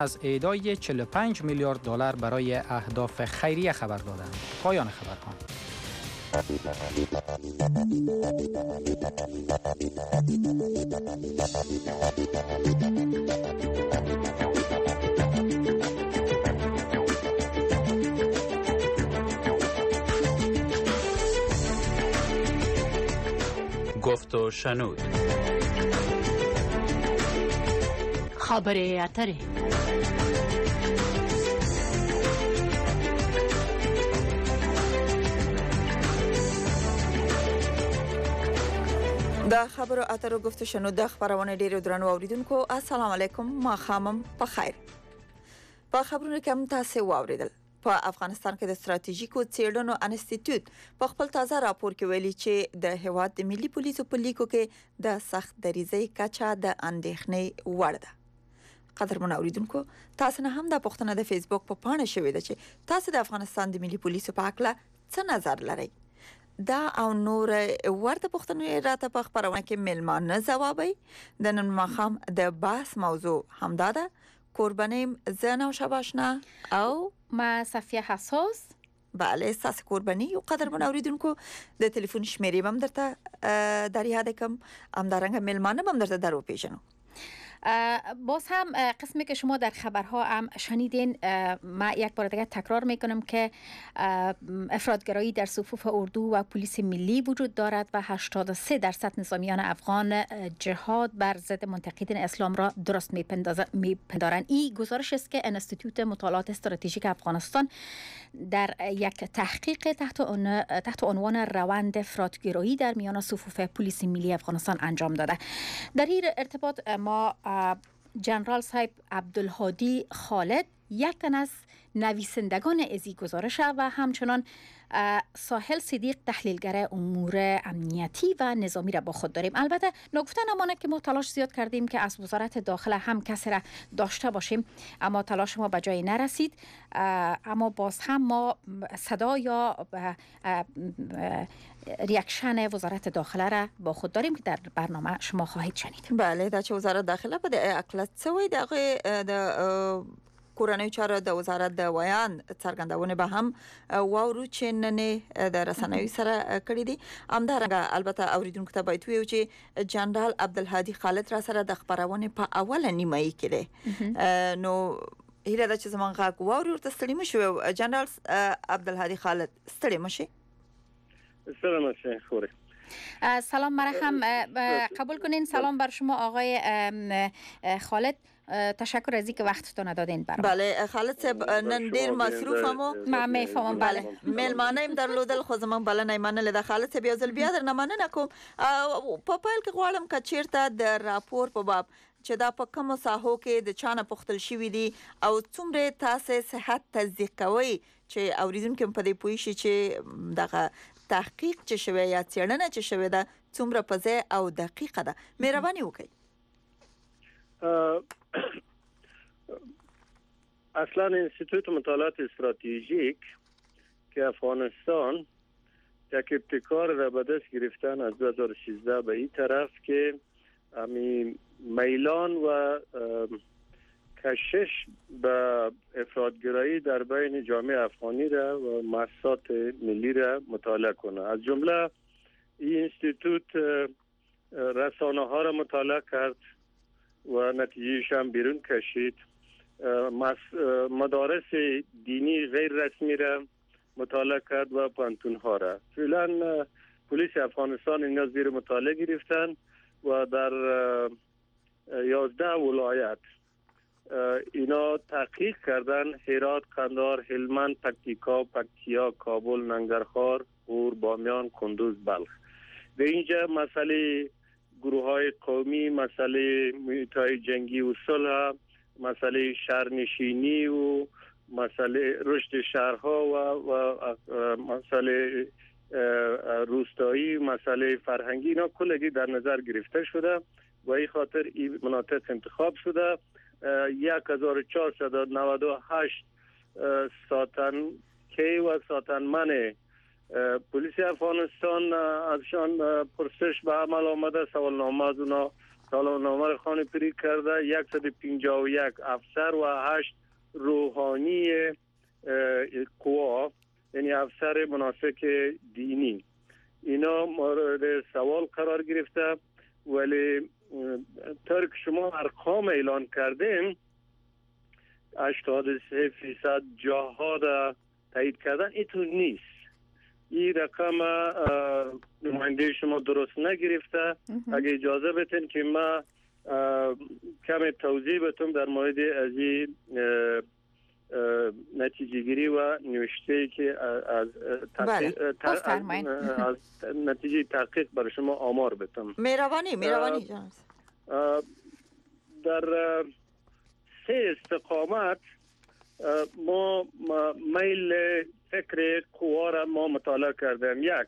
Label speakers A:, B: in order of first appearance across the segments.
A: از ایدای 45 میلیارد دلار برای اهداف خیریه خبر دادند. پایان خبرها.
B: گفت و شنود.
C: خبر اتره.
D: د خبرو اترو گفت شنود د خبرونه ډیرو درنو اوریدونکو السلام علیکم ما خامم په خیر. په خبرونو کې هم تاسو واوریدل. په افغانستان کې د ستراتیژیکو څېړنو انسټیټیوټ په خپل تازه راپور کې ویلي چې د هیواد د ملي پولیسو په لیکو کې د سخت دریزۍ کچه د اندېښنې وړ ده. قدرمن اوریدونکو تاسو نه هم د پښتنه د فیسبوک په پاڼه شوې ده چې تاسو د افغانستان د ملي پولیسو په اړه څه نظر لرئ. دا او نور ورته پښتنې راته په خبرونه کې ملمانه ځوابي. د نن ماخام د بحث موضوع همدا ده. قربانیم زن و شباشنا او
E: ما صفیه حساس.
D: بله ساس قربانی و قدرمن اوریدونکو د تلیفون شمیرې بم درته در یاد کم ام درنګ ملمانه بم درته درو پیژنو.
E: باز هم قسمی که شما در خبرها هم شنیدین، ما یک بار دیگه تکرار میکنم که افراطگرایی در صفوف اردو و پلیس ملی وجود دارد و 83% نظامیان افغان جهاد بر ضد منتقدین اسلام را درست میپندارند. این گزارش است که انستیتوت مطالعات استراتژیک افغانستان در یک تحقیق تحت عنوان روند افراطگرایی در میان صفوف پلیس ملی افغانستان انجام داده. در این ارتباط ما جنرال صاحب عبدالهادی خالد یک تن از نویسندگان ازی گزارش و همچنان ساحل صدیق تحلیلگر امور امنیتی و نظامی را با خود داریم. البته نگفته نمانه که ما تلاش زیاد کردیم که از وزارت داخله هم کسی را داشته باشیم، اما تلاش ما به جایی نرسید. اما باز هم ما صدا یا ریاکشن وزارت داخله را با خود داریم که در برنامه شما خواهید شنید.
D: بله در چه وزارت داخله په د اقلت سوی د کورنۍ چارو د وزارت د ویان څرګندونه به هم واورو چې نن د رسنوي سره کړی دي. همدارنګه البته اوریدونکو ته باید ویو چې جنرال عبدالهادي خالد را سره د خبرونه په اوله نیمه کې دی. نو هیله ده چې زمونږ غږ واوري ورته ستړي مشو. جنرال عبدالهادي خالد ستړي مشي.
F: سلام علیکم خوره.
E: سلام مرحم. قبول کنین سلام بر شما آقای خالد. تشکر از اینکه وقتتون دادین برام.
D: بله خالد صاحب نن ډیر مصروفمو.
E: ما میفهمم. بله
D: ملمانه ایم درلودل خو زمون بلنه منل د خالد صاحب یو ځل بیا در نه مننه کوم. په پیل کې غواړم چې چیرته د راپور په باب چې دا په کومو ساحو کې د چانه پختل شوی دي او څومره تاسو صحت تصدیق کوي چې اوریدونکو په دې پوي شي چې دغه تحقیق چې شوی یا څېړنه چې شوی ده څومره په ځای او دقیقه ده. مهرباني وکړئ.
F: اصلا انستیتوت مطالعات استراتژیک که افغانستان یک ابتکار را به دست گرفتن از 2016 به این طرف که همین میلان و کشش به افراطگرایی در بین جامعه افغانی را و مؤسسات ملی را مطالعه کنه. از جمله این انستیتوت رسانه ها را مطالعه کرد و نتیجهش هم بیرون کشید. مدارس دینی غیر رسمی را مطالعه کرد و پانتون ها را. فعلا پلیس افغانستان اینا زیر مطالعه گرفتن و در 11 ولایت اینا تحقیق کردن: هرات، قندهار، هلمند، پکتیا، کابل، ننگرهار، غور، بامیان، کندوز، بلخ. به اینجا مسئله گروه‌های قومی، مسئله محیط‌های جنگی و صلح، مسئله شهرنشینی و مسئله رشد شهرها و مسئله روستایی، مسئله فرهنگی، اینا کلگی در نظر گرفته شده و این خاطر این مناطق انتخاب شده. 1498 ساتنکی و ساتنمن پلیس افغانستان ازشان پرسش به عمل آمده، سوالنامه از اونا سالنامه خانه پری کرده 151 افسر و 8 روحانی قوا، یعنی افسر مناسک دینی، اینا مورد سوال قرار گرفته. ولی طور که شما ارقام اعلان کردین 83% جاها را تایید کردن، اینطور نیست. این رقم نماینده شما درست نگرفته. اگه اجازه بدین که ما کمی توضیح بدم در مورد از این نتیجه گیری و نوشته که از نتیجه تحقیق برای شما آمار بدم.
D: مهربانی جناب.
F: در 3 استقامت ما میل فکر قوا را ما مطالعه کردیم. یک،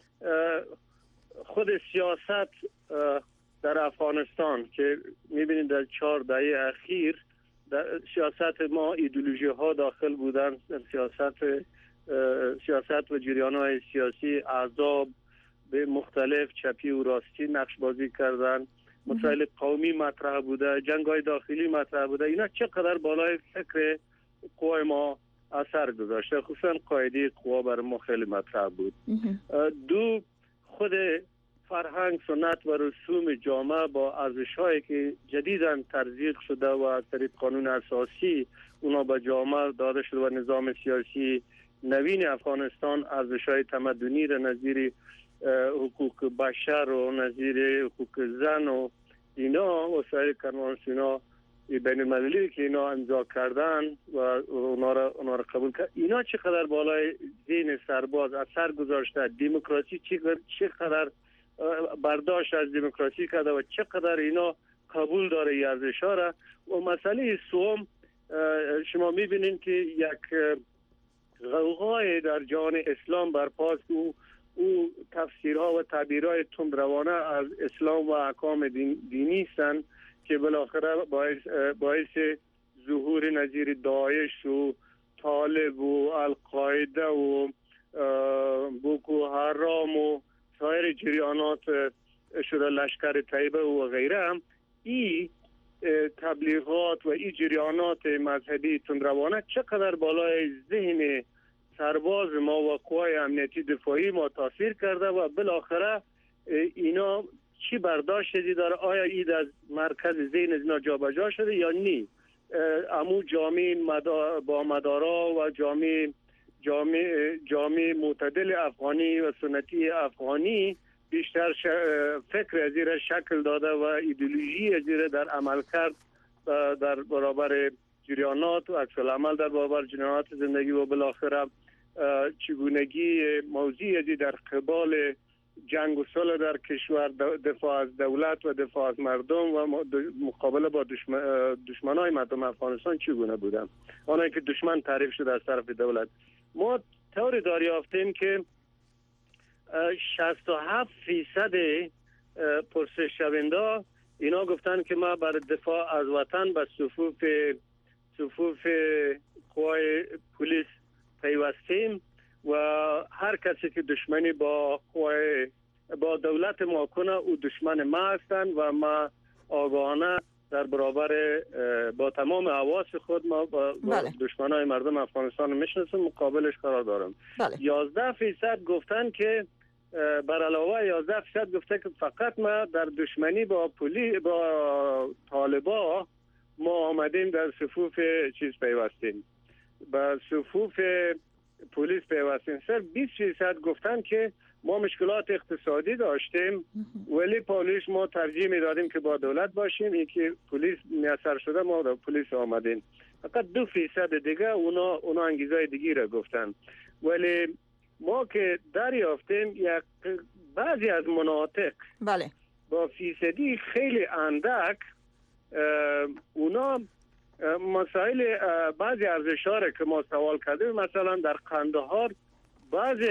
F: خود سیاست در افغانستان که میبینید در 4 دهه اخیر در سیاست ما ایدئولوژی ها داخل بودن. در سیاست و جریان های سیاسی احزاب به مختلف چپی و راستی نقش بازی کردن. مسائل قومی مطرح بوده، جنگ های داخلی مطرح بوده. اینا چقدر بالای فکر قوای ما اثر گذاشته. خصوصا قاعده قوا برای ما خیلی مطرح بود. 2، خود فرهنگ، سنت و رسوم جامعه با ارزش‌هایی که جدیداً ترسیخ شده و از طریق قانون اساسی اونا به جامعه داده شده و نظام سیاسی نوین افغانستان ارزش‌های تمدنی را نظیر حقوق بشر و نظیر حقوق زن و اینا وسایل کنوانسیونا بین المللی که اینا امضا کردن و اونا را قبول کرد، اینا چقدر بالای ذهن سرباز اثر گذاشته. دموکراسی چقدر برداشت از دموکراسی کرده و چقدر اینا قبول داره این ارزش‌ها را. و مسئله سوم، شما می‌بینید که یک غوغای در جهان اسلام برپاست. او تفسیرها و تعبیرهای تندروانه از اسلام و احکام دینی هستند که بالاخره باعث ظهور نظیر داعش و طالب و القاعده و بوکو حرام و سایر جریانات شده لشکر طیبه و غیره هم این تبلیغات و این جریانات مذهبی تندروانه چقدر بالای ذهن سرباز ما و قوای امنیتی دفاعی ما تاثیر کرده و بالاخره اینا چی برداشتی داره؟ آیا این از مرکز ذهن اینا جابجا شده یا نی؟ امو جامعه با مدارا و جامعه معتدل افغانی و سنتی افغانی بیشتر فکر از این شکل داده و ایدئولوژی از این در عمل کرد در برابر جریانات و عکس العمل در برابر جریانات زندگی و بالاخره چگونگی موضوعی از در قبال جنگ و صلح در کشور، دفاع از دولت و دفاع از مردم و مقابله با دشمنای مردم افغانستان چگونه بودن، آنهایی که دشمن تعریف شده از طرف دولت. ما طوری دریافتیم که 67% پرسش شونده اینا گفتن که ما برای دفاع از وطن به صفوف قوای پلیس پیوستیم و هر کسی که دشمنی با دولت ما کنه او دشمن ما هستند و ما آگاهانه در برابر با تمام حواس خود ما با دشمنای مردم افغانستان میشناسیم، مقابلش قرار دارم. 11% گفتن که بر علاوه 11% گفته که فقط ما در دشمنی با طالبا ما آمدیم در صفوف چیز پیوستیم، با صفوف پلیس پیوستیم. سر 20% گفتن که ما مشکلات اقتصادی داشتیم ولی پلیس ما ترجیح میدادیم که با دولت باشیم، این که پلیس میسر شده ما در پلیس آمدیم. فقط 2% دیگه اونا انگیزهای دیگی را گفتن. ولی ما که دریافتیم بعضی از مناطق با فیصدی خیلی اندک اونا مسائل بعضی ارزش‌ها را که ما سوال کردیم، مثلا در قندهار بعضی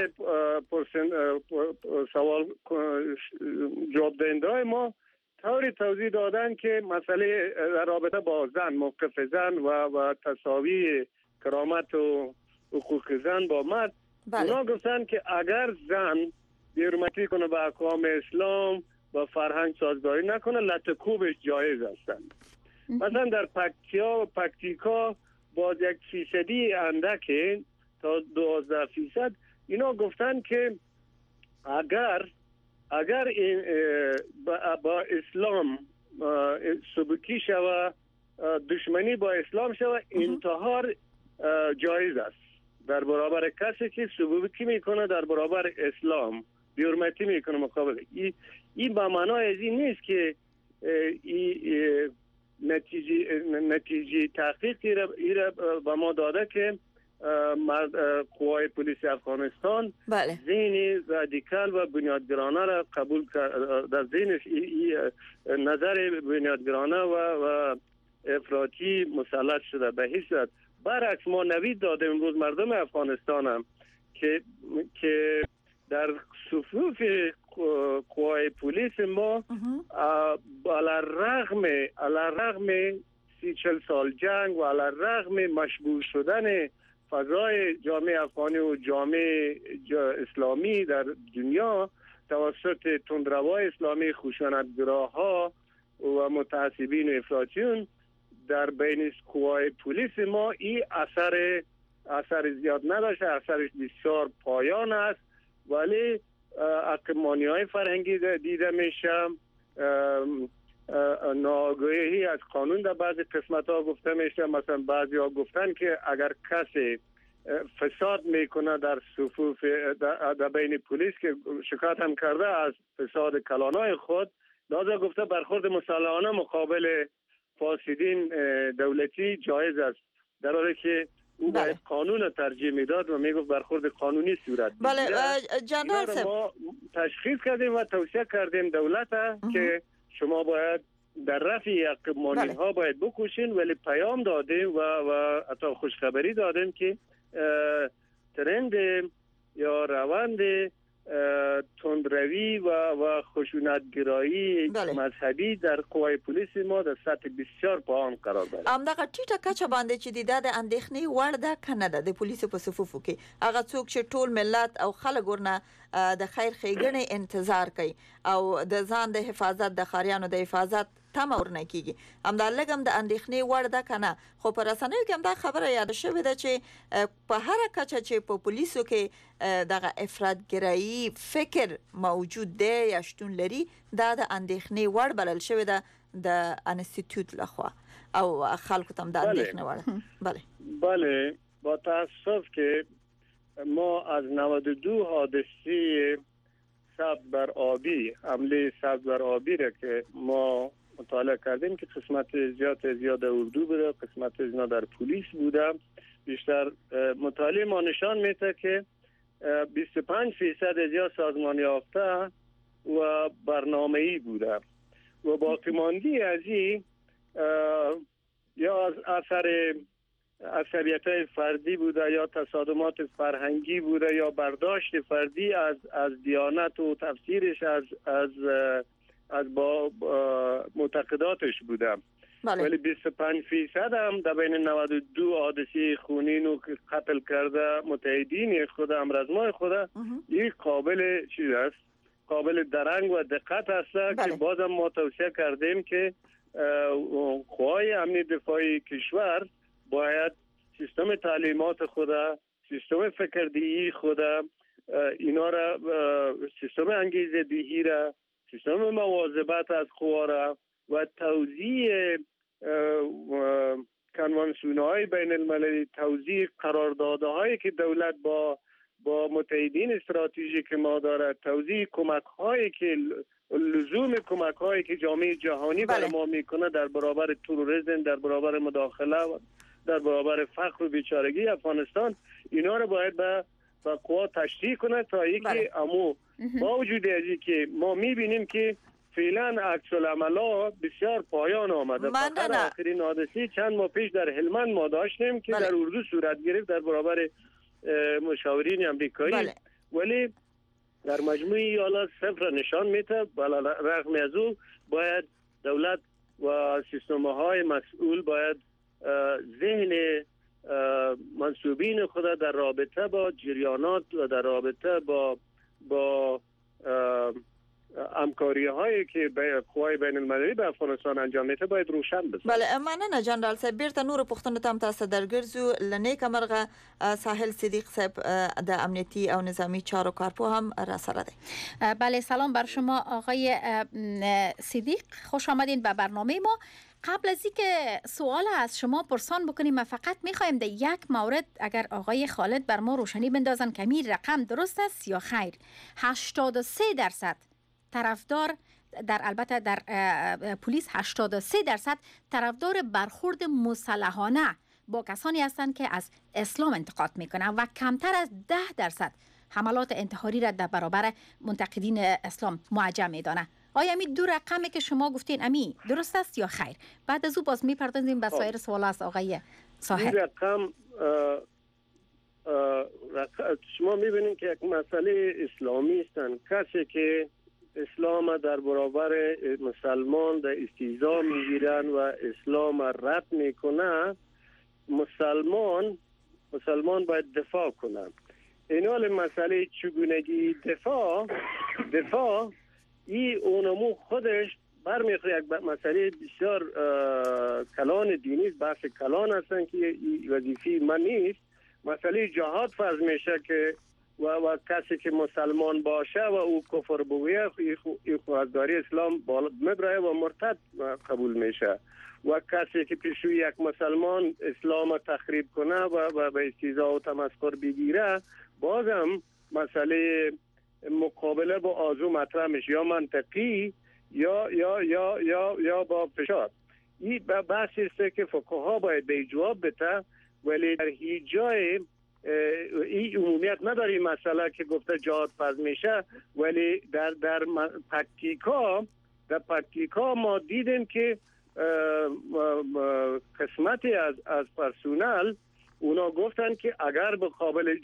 F: سوال جواب دهنده‌های ما طوری توضیح دادن که مسئله در رابطه با زن، موقف زن و تساوی کرامت و حقوق زن با مرد، اونا گفتن که اگر زن بی‌حرمتی کنه به احکام اسلام، با فرهنگ سازگاری نکنه لطکوبش جایز هستند. مثلا در پکتیا و پکتیکا با 1% اندک تا 12% اینا گفتن که اگر این با اسلام سبکی شوه، دشمنی با اسلام شوه، انتحار جایز است در برابر کسی که سبکی میکنه در برابر اسلام، بی‌حرمتی میکنه مقابل این با معنای از این نیست که نتیجه تحقیقی را به ما داده که قوای پلیس افغانستان ذهن رادیکال و بنیادگرانه را قبول کرد، در ذهنش نظر بنیادگرانه و افراطی مسلط شده. به هیچ صورت. برعکس ما نوید دادیم امروز مردم افغانستان هم که در صفوف قوای پلیس ما علیرغم 30-40 سال جنگ و علیرغم مشبوه شدن فضای جامعه افغانی و جامعه اسلامی در دنیا توسط تندروای اسلامی، خشونتگراها و متعصبین و افراطیون، در بین قوای پلیس ما این اثر زیاد نداشته. اثرش بسیار پایان است، ولی اقمانی های فرهنگی دیده میشه، ناآگاهی از قانون در بعضی قسمت ها گفته میشه. مثلا بعضی ها گفتن که اگر کسی فساد میکنه در صفوف در بین پلیس که شکایت هم کرده از فساد کلانای خود، لازم گفته برخورد مسلحانه مقابل فاسدین دولتی جایز است، در حالی که او باید قانون ترجیح میداد و میگفت برخورد قانونی صورت بگیره.
D: بله جنرال صاحب،
F: ما تشخیص کردیم و توصیه کردیم دولت که شما باید در رفع اقمانی ها باید بکوشین، ولی پیام دادیم و حتی خوشخبری دادیم که ترند یا روند تندروی و خشونتگرایی مذهبی در قوای پلیس ما در سطح بسیار پایین قرار داره.
D: همدغه ټیټه کچه باندې چې د اندېښنې وړ ده کنه ده د پولیسو په صفوفو کې هغه څوک چې ټول ملت او خلک ورنه د خیر ښېګڼې انتظار کوي او د ځان د حفاظت د ښاریانو د حفاظت تمه ورنه کیږي، همدا لګم د اندېښنې وړ ده کنه. خو په رسنیو کې هم دا خبره یاد شوې ده چې په هر کچه چې په پولیسو کې دغه افراطګرایي فکر موجود دی یا شتون لري، دا د اندېښنې وړ بلل شوې ده د انستیتوت لخوا او خلکو ته هم د اندېښنې وړ.
F: بله با تاسف که ما از 92 حادثه سبز بر آبی، حمله سبز بر آبی را که ما مطالعه کردیم که قسمت زیاد اردو بوده، قسمت اینا در پلیس بوده، بیشتر مطالعه ما نشان میده که 25% از یا سازمان یافته و برنامه‌ای بوده و باقی ماندی از این یا از اثر عصبیت‌های فردی بوده یا تصادمات فرهنگی بوده یا برداشت فردی از دیانت و تفسیرش از با معتقداتش بوده. ولی 25% هم در بین 92 حادثه خونین و قتل کرده متحدین خود امرزمای خود این قابل چیز است، قابل درنگ و دقت است که بازم ما توصیه کردیم که قوای امنی دفاعی کشور باید سیستم تعلیمات خود، سیستم فکردهی خود، اینا را، سیستم انگیزه دهی را، سیستم مواظبت از قوا را و توزیع کنوانسیون‌های بین المللی، توزیع قراردادهایی که دولت با متحدین استراتژیک ما داره، توزیع کمک‌هایی که لزوم کمک‌هایی که جامعه جهانی برای ما میکنه در برابر تروریسم، در برابر مداخله، در برابر فقر و بیچارگی افغانستان، اینا رو باید به قوا تشریح کنه تا اینکه امو با وجود از اینکه ما میبینیم که فعلا عکس العملا بسیار پایان آمده. فقط آخرین حادثه چند ماه پیش در هلمند ما داشتیم که در اردو صورت گرفت در برابر مشاورین امریکایی، ولی در مجموع ایالات صفر نشان میده. رغم از او باید دولت و سیستم‌های مسئول باید ذهن منصوبین خود در رابطه با جریانات و در رابطه با همکاری هایی که به قوای بین المللی به افغانستان انجام میده باید روشن بشه.
D: بله مننه جنرال صاحب بیرته نور پښتنو تم تاسو درګرځو لنیک مرغه ساحل صدیق صاحب د امنیتی او نظامی چارو کارپو هم را سره دی.
E: بله سلام بر شما آقای صدیق، خوش آمدین به برنامه ما. قبل از اینکه سوال از شما پرسان بکنیم ما فقط میخوایم در یک مورد اگر آقای خالد بر ما روشنی بندازن که این رقم درست است یا خیر. 83% طرفدار البته در پلیس 83% طرفدار برخورد مسلحانه با کسانی هستند که از اسلام انتقاد میکنند و کمتر از 10% حملات انتحاری را در برابر منتقدین اسلام موجه میدانه. آیا امی دو رقمی که شما گفتین امی درست است یا خیر؟ بعد از او باز میپردازیم به سایر سوال از آقای صاحب.
F: این رقم شما میبینید که یک مسئله اسلامی هستند. کسی که اسلام در برابر مسلمان در استیضا میگیرن و اسلام رد میکنه، مسلمان باید دفاع کنن. این حال مسئله چگونگی دفاع این اونمو خودش برمیخوره یک مسئله بسیار کلان دینی است، بحث کلان هستن که وظیفه من نیست. مسئله جهاد فرض میشه که و کسی که مسلمان باشه و او کفر بگویه از داری اسلام بالا میبره و مرتد قبول میشه. و کسی که پیشوی یک مسلمان اسلام تخریب کنه و به استیضا و تمسخر بگیره، بازم مسئله مقابله با آزو مطرح میشه، یا منطقی یا با فشار. این بحثی است که فقها باید به جواب بده، ولی در هیچ جای این عمومیت نداره مسئله که گفته جهاد فرض میشه. ولی در پرکتیکا ما دیدیم که قسمتی از پرسونل اونا گفتن که اگر به قابل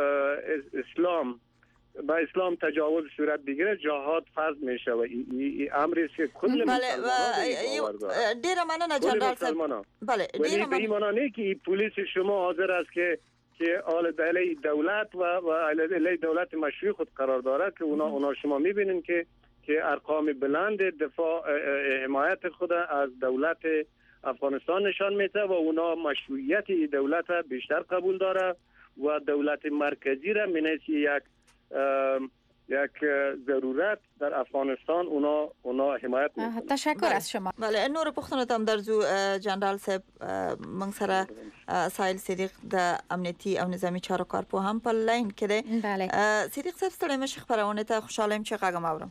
F: با اسلام تجاوز صورت بگیره جهاد فرض میشه و این امری است که کل مسلمانان
D: دیر مننه جنرال صاحب. بله
F: دیر به این معنی نه که پلیس شما حاضر است که علیه دولت و علیه دولت مشروع خود قرار داره که اونا شما میبینین که ارقام بلند دفاع حمایت خود از دولت افغانستان نشان میده و اونا مشروعیت دولت بیشتر قبول داره و دولت مرکزی را منیسی یک ضرورت در افغانستان اونا حمایت میکنه.
E: تشکر از شما.
D: بله نور پښتنو تم درځو جنرال صاحب موږ سره ساحل صدیق د امنیتی او نظامی چارو کارپو هم په لاین کې دی.
E: بله
D: صدیق صاحب ستړي مشه خبرونه ته خوشاله یم چې غږم اورم.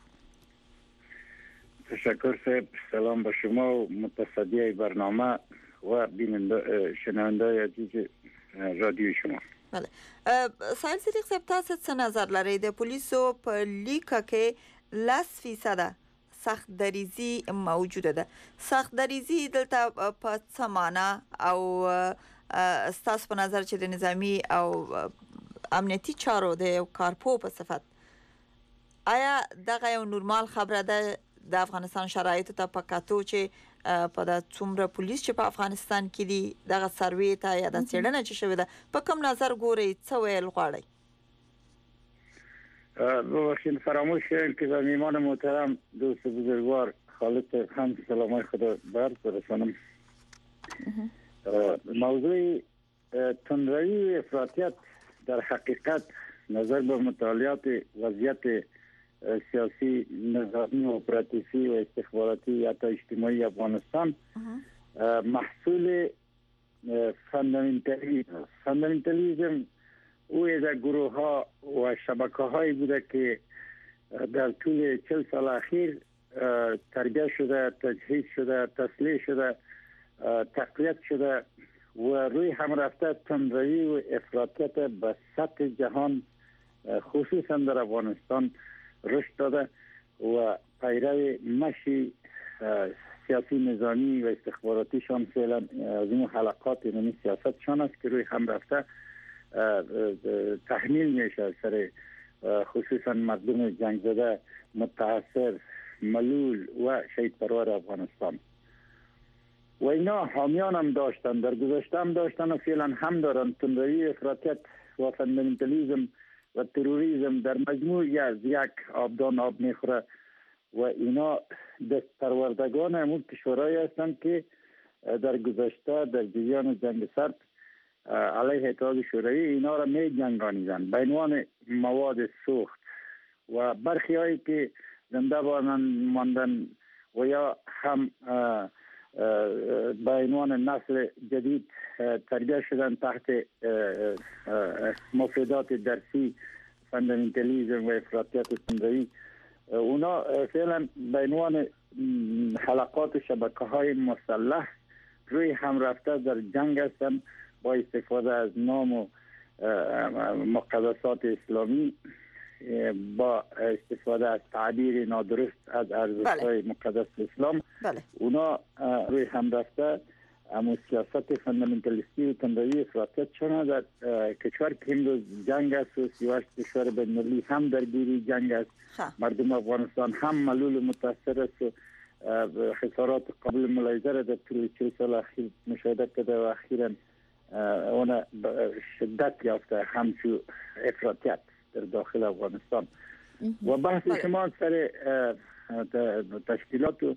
G: تشکر صاحب، سلام به شما و متصدی برنامه و شنونده عزیز رادیو شما.
D: بله ساحل صدیق صاحب تاسو څه نظر لرئ د پولیسو په لیکه کې 10% سخت دریزي موجوده ده؟ سخت دریزي دلته په څه معنا او ستاسو په نظر چې د نظامی او امنیتی چارو د کارپو په صفت آیا دغه یو نورمال خبره ده د افغانستان شرایطو ته په کاتو چې په د څومره پولیس چې په افغانستان کې دي دغه سروې ته یا د څېړنه چې شوې ده په کوم نظر ګورئ څه ویل غواړئ؟
G: ببخشید فراموش کردم که به میهمان محترم دوست بزرگوار خالد هم سلامای خدا برد برسانم. موضوع تندروی و افراطیت در حقیقت نظر به مطالعات وضعیت سیاسی، نظامی و اپراتیفی و استخباراتی یا تا اجتماعی افغانستان محصول فاندامنتالیزم او در گروه ها و شبکه هایی بوده که در طول 40 سال اخیر تربیت شده، تجهیز شده، تسلیح شده، تقویت شده و روی هم رفته تندروی و افراطیت به سطح جهان خصوصا در افغانستان رشد داده و پیرو مشی سیاسی نظامی و استخباراتیشان فعلا از این حلقات یعنی سیاستشان است که روی هم رفته تحمیل میشه سر خصوصا مردم جنگ زده، متاثر، ملول و شهید پرور افغانستان. و اینا حامیان هم داشتن، در گذشته هم داشتن و فعلا هم دارن. تندروی افراطیت و فاندامنتالیزم و تروریسم در مجموع از یک آبدان آب میخوره و اینا دست پروردگان همون کشورهایی هستند که در گذشته در جریان جنگ سرد علیه اتحاد شوروی اینا را می جنگانیدن به عنوان مواد سوخت و برخی هایی که زنده ماندن و یا هم به عنوان نسل جدید تربیت شدن تحت مفردات درسی فاندامنتالیسم و افراطیت تندروی اونا فعلا به عنوان حلقات و شبکه های مسلح روی هم رفته در جنگ هستند با استفاده از نام و مقدسات اسلامی با استفاده از تعبیر نادرست از ارزش‌های مقدس اسلام اونا روی هم رفته اما سیاست فاندامنتالیستی و تندروی افراطیت شده در کشور که امروز جنگ است و 38 کشور بین‌المللی هم درگیری جنگ است. مردم افغانستان هم ملول و متاثر است و خسارات قابل ملاحظه را در طول 40 سال اخیر مشاهده کرده و اخیراً اون شدت یافته همچون افراطیت در داخل افغانستان و بحث شما سر تشکیلات و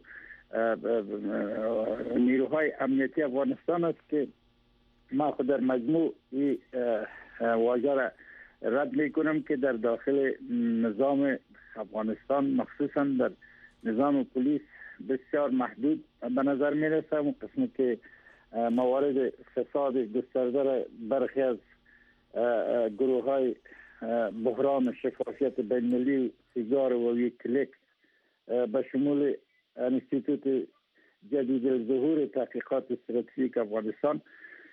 G: نیروهای امنیتی افغانستان است که ما خود در مجموع این واژه را رد میکنم که در داخل نظام افغانستان مخصوصا در نظام پلیس بسیار محدود به نظر میرسه اون قسمی که موارد فساد گسترده را برخی از گروه های بحران و شفافیت بین‌المللی سیگار و ویکیلیکس به شمول انستیتوت جدید الظهور تحقیقات استراتژیک افغانستان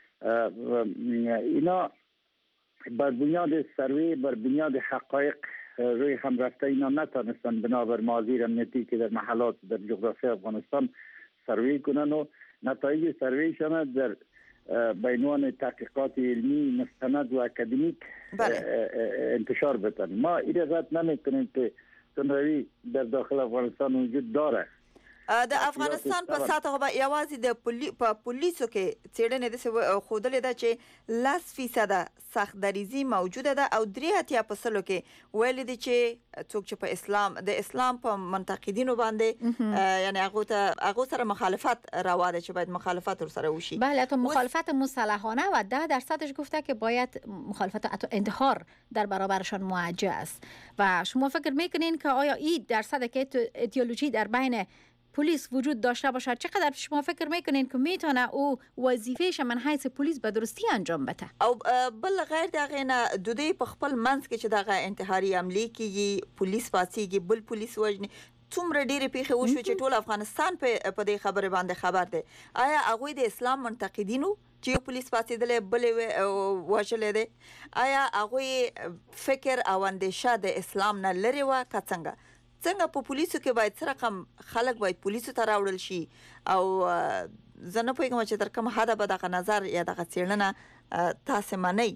G: اینا بر بنیاد سروی بر بنیاد حقایق روی هم رفته اینا نتانستن بنابر مازیر امنیتی که در محلات در جغرافی افغانستان سروی کنن و نتایج سرویشان در بینوان تحقیقات علمی مستند و اکادمیک انتشار بدن. ما این رد نمیکنیم که تندروی در داخل افغانستان وجود داره.
D: د افغانستان په سطح به یوازې د پولیسو کې څېړنې د خودلې ده چې 10% سخت دریزي موجوده ده او 3% کې ویل دي چې څوک چې په اسلام په منتقدینو باندې یعنی هغه سره مخالفت روا ده چې باید مخالفت سره وشي.
E: بله تو مخالفت مسلحانه و 10% گفته که باید مخالفت انتحار در برابرشان موجه است و شما فکر میکنین که آیا این درصد که ایدئولوژی در بین پلیس وجود داشته باشد چقدر شما فکر میکنین که میتونه او وظیفه‌ش من حیث پلیس به درستی انجام بده؟
D: او بل غیر دغه نه دوی په خپل منځ کې چې دغه انتحاري عملی کیږي پلیس پاسيږي بل پلیس وژني څومره ډېرې پیښې وشو چې ټول افغانستان په دې خبره باندې خبر دی. آیا هغه د اسلام منتقدینو چې پولیس پاسېدلې بلې وژلې دي آیا هغه فکر او اندیشه د اسلام نه لري و که څنګه په پولیسو کې باید سره کم خلک باید پولیسو ته راوړل شي او زه نه پوهیږم چې تر کومه حده به دغه نظر یا دغه څېړنه تاسې منئ؟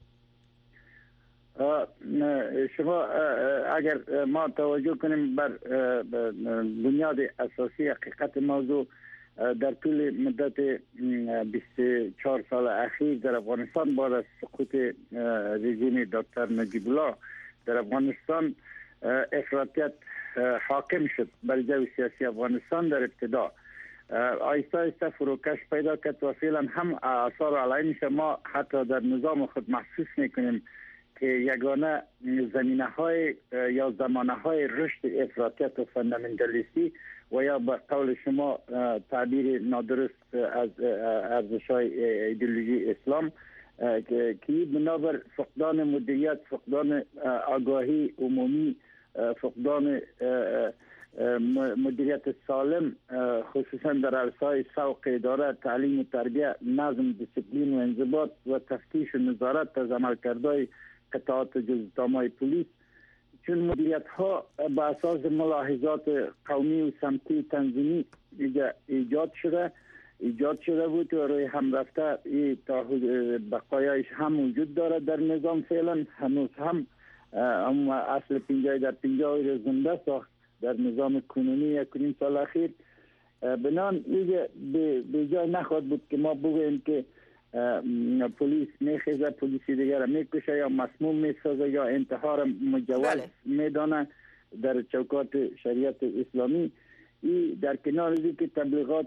G: شما اگر ما توجه کنیم بر بنیاد اساسی حقیقت موضوع در طول مدت 24 سال اخیر در افغانستان بعد از سقوط رژیم دکتر نجیب الله در افغانستان افراطیت حاکم شد بر جو سیاسی افغانستان. در ابتدا آیسته آیسته فروکش پیدا کرد و فعلا هم آثار علیه ما حتی در نظام خود محسوس میکنیم که یگانه زمینه های یا زمانه های رشد افراطیت و فاندامنتالیستی و یا به قول شما تعبیر نادرست از ارزش های ایدئولوژی اسلام که بنابر فقدان مدیریت، فقدان آگاهی عمومی، فقدان مدیریت سالم خصوصا در عرصه‌های سوق اداره، تعلیم و تربیت، نظم، دیسیپلین و انضباط و تفتیش و نظارت از عملکردهای قطعات جزئی‌های پلیس، چون مدیریت ها به اساس ملاحظات قومی و سمتی تنظیمی ایجاد شده بود و روی هم رفته تا بقایایش هم وجود داره در نظام. فعلا هنوز هم اصل 50 در 50 رو زنده ساخت در نظام کنونی 1 سال اخیر. بنان به جای نخواهد بود که ما بگوییم که پلیس میخیزه، پلیس دیگر را میکشه یا مسموم میسازه یا انتحار مجوز میدانه در چوکات شریعت اسلامی. این در کنار از که تبلیغات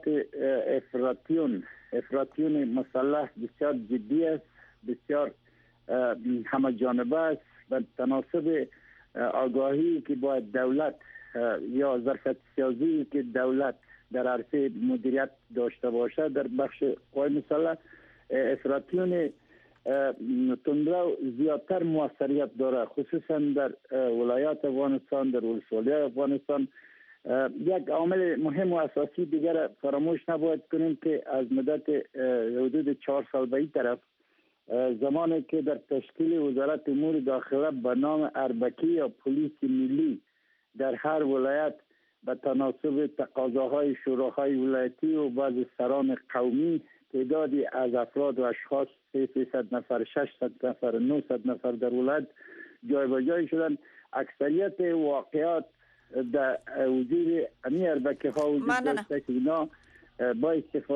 G: افراطیون مسلح بسیار جدی است، بسیار همه جانبه است و تناسب آگاهی که باید دولت یا ظرفیت سیاسی که دولت در عرصه مدیریت داشته باشه در بخش قوای مسلح، افراطیون تندرو زیادتر موثریت داره، خصوصا در ولایات افغانستان، در ولسوالی افغانستان. یک عامل مهم و اساسی دیگر فراموش نباید کنیم که از مدت حدود 4 سال به این طرف، زمانی که در تشکیل وزارت امور داخله به نام اربکی یا پلیس ملی در هر ولایت به تناسب تقاضاهای شوراهای ولایتی و بعض سران قومی تعدادی از افراد و اشخاص 300 نفر، 600 نفر، 900 نفر در ولایت جای به جای شدن. اکثریت واقعات در وجود امی اربکی ها وجود داشته که اینا با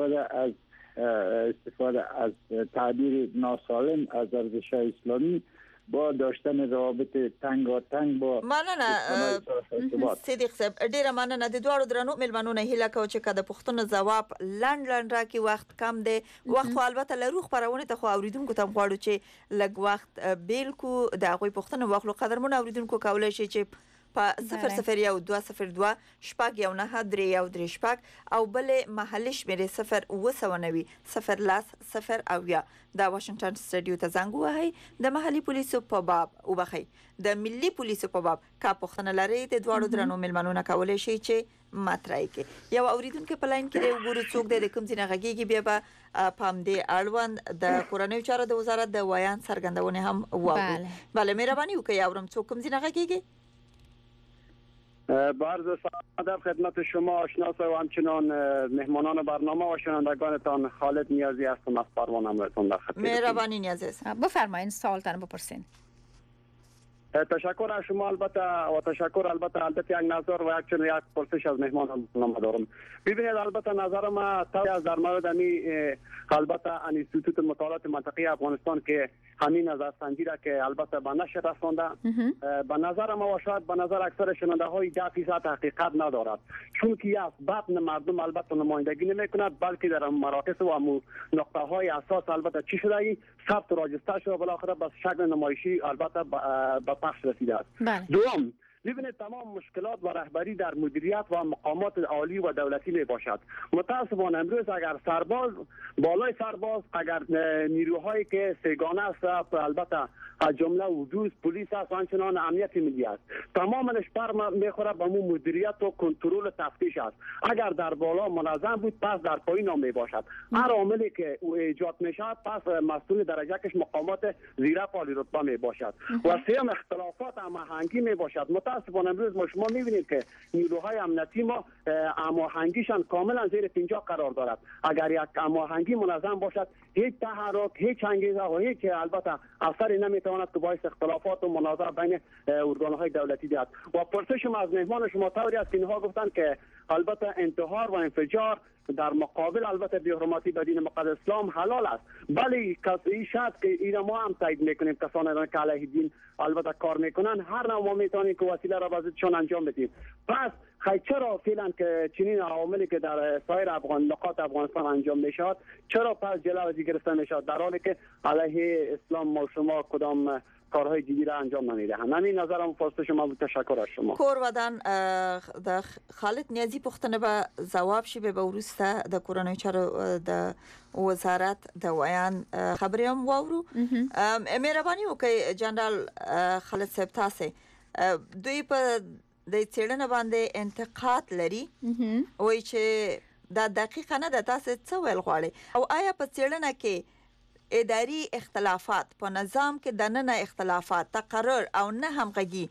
G: استفاده از تعبیر ناسالم از ارزش اسلامی با داشتن روابط تنگ با
D: مننه صدیق صاحب، ډیره مننه. د دوړو درنو ملمنو نه هیله کوم چې کده پښتون جواب لند راکې، وخت کم دی، وخت البته لروخ پرونه ته خو اوریدونکو ته غواړو چې لګ وخت بیل کو د غوي پښتون واخلو. قدرمن اوریدونکو کولای شي چې په 00202 شپږ یو نه درې یو درې شپږ او بل محلي شمیرې 0 0 او یا د واشنگټن سټډیو ته زنګ وهي د محلي پولیسو په باب او بخي د ملي پولیسو په باب کا پښتنه لري د دوړو درنو ملمنو نه کولای شي چې ماترای کې یو اوریدونکو په لاین کې وګورو څوک د کوم ځای غږیږي بیا به پام دې اړوند د کورنیو چارو د وزارت د ویان سرګندونه هم واورو. بله مهرباني وکړئ اورم څوک کوم ځای غږیږي.
H: با عرض سلام خدمت شما آشناس و همچنان مهمانان برنامه و شنوندگانتان، خالد نیازی هستم از پروان امرتون در خدمت.
E: مهربانی نیازی است. بفرمایید سوالتان بپرسین.
H: تشکر از شما البته و تشکر البته یک نظر و یک پرسش از مهمان برنامه دارم. ببینید البته نظر ما از در مورد البته انستیتوت مطالعات منطقی افغانستان که همین نظرسنجی را که البته به نشر رسانده، به نظر ما و شاید به نظر اکثر شنونده های 10% حقیقت ندارد، چون که از بطن مردم البته نمایندگی نمی کند، بلکه در مراکز و نقطه های اساس البته چی شده ای ثبت و راجستر شده بالاخره به شکل نمایشی البته به پخش رسیده است. دوم، ببینید تمام مشکلات و رهبری در مدیریت و مقامات عالی و دولتی می باشد. متاسفانه امروز اگر سرباز بالای سرباز، اگر نیروهایی که سگانه است البته از جمله وجود پلیس است و همچنان امنیت ملی است، تمامش بر میخوره به مو مدیریت و کنترل تفتیش است. اگر در بالا منظم بود پس در پایین هم می باشد. هر عاملی که او ایجاد می شود پس مسئول درجهش مقامات زیر عالی رتبه می باشد. و سوم اختلافات هماهنگی می باشد. متاسفانه امروز ما شما می‌بینید که نیروهای امنیتی ما هماهنگیشان کاملا زیر 50 قرار دارد. اگر یک هماهنگی منظم باشد هیچ تحرک، هیچ انگیزه و هیچ البته اثری نمیتواند که باعث اختلافات و منازعه بین ارگان‌های دولتی دهد. و پرسشم از مهمان شما طوری است که اینها گفتند که البته انتحار و انفجار در مقابل البته بی‌حرمتی به دین مقدس اسلام حلال است، ولی کسی شاید که این ما هم تایید میکنیم کسانی که علیه دین البته کار میکنن هر نوع ما میتونیم که وسیله را به ضدشان انجام بدیم. پس چرا فعلا که چنین عواملی که در سایر نقاط افغانستان انجام میشود چرا پس جلوی گرفته میشود در حالی که علیه اسلام ما شما کدام کارهای جدی را انجام نمیدهند؟ همین نظرم پرسش شما بود. تشکر از شما.
D: کور ودان د خالد نیازی پښتنه به جواب شي به ورسته د کورنۍ چارو د وزارت د ویان خبرې هم واورو. مهرباني وکړئ جنرال خالد صاحب، تاسو دوی په د څېړنې باندې انتقاد لري، وایي چې دا دقیق نه ده. تاسو څه ویل غواړئ؟ او آیا په څېړنه کې اداري اختلافات په نظام کې د نن اختلافات تقرر او نه همغږي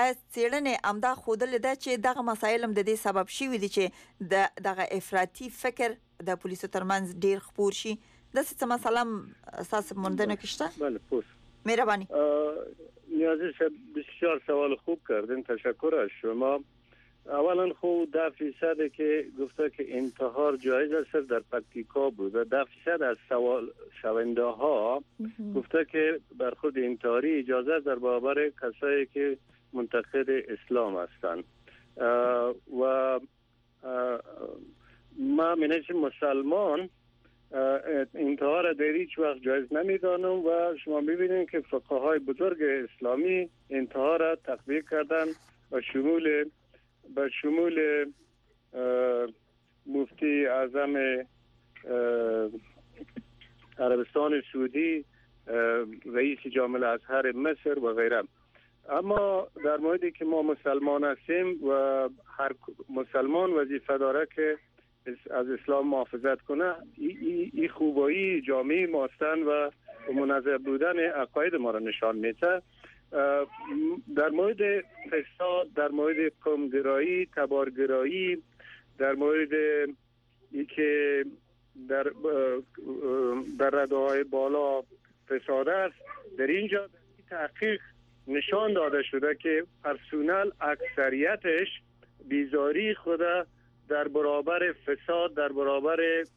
D: څېړنې امدا خودل ده چې دغه مسایل هم د دې سبب شي دي چې دغه افراطي فکر د پولیسو ترمنځ ډیر خپور شي؟ د څه مثلا اساس موندنه کې شته؟
F: بله پوس
D: مهربانی.
F: نیازی صاحب بسیار سوال خوب کردین، تشکر از شما. اولا خب 10% که گفته که انتحار جایز است در پکتیکا بود. 10% از شونده ها گفته که برخورد انتحاری اجازه در برابر کسایی که منتقد اسلام هستند. و ما منش مسلمان انتحار در هیچ وقت جایز نمیدانم و شما ببینید که فقهای بزرگ اسلامی انتحار را تطبیق کردن به شمول مفتی اعظم عربستان سعودی، رئیس جامع الازهر مصر و غیره. اما در موردی که ما مسلمان هستیم و هر مسلمان وظیفه داره که از اسلام محافظت کنه، این خوبایی جامعه ماستن و منظم بودن عقاید ما را نشان میده. در مورد فساد، در مورد قومگرایی، تبارگرایی، در مورد اینکه در رده‌های بالا فساد است، در اینجا تحقیق نشان داده شده که پرسونل اکثریتش بیزاری خود در برابر فساد، در برابر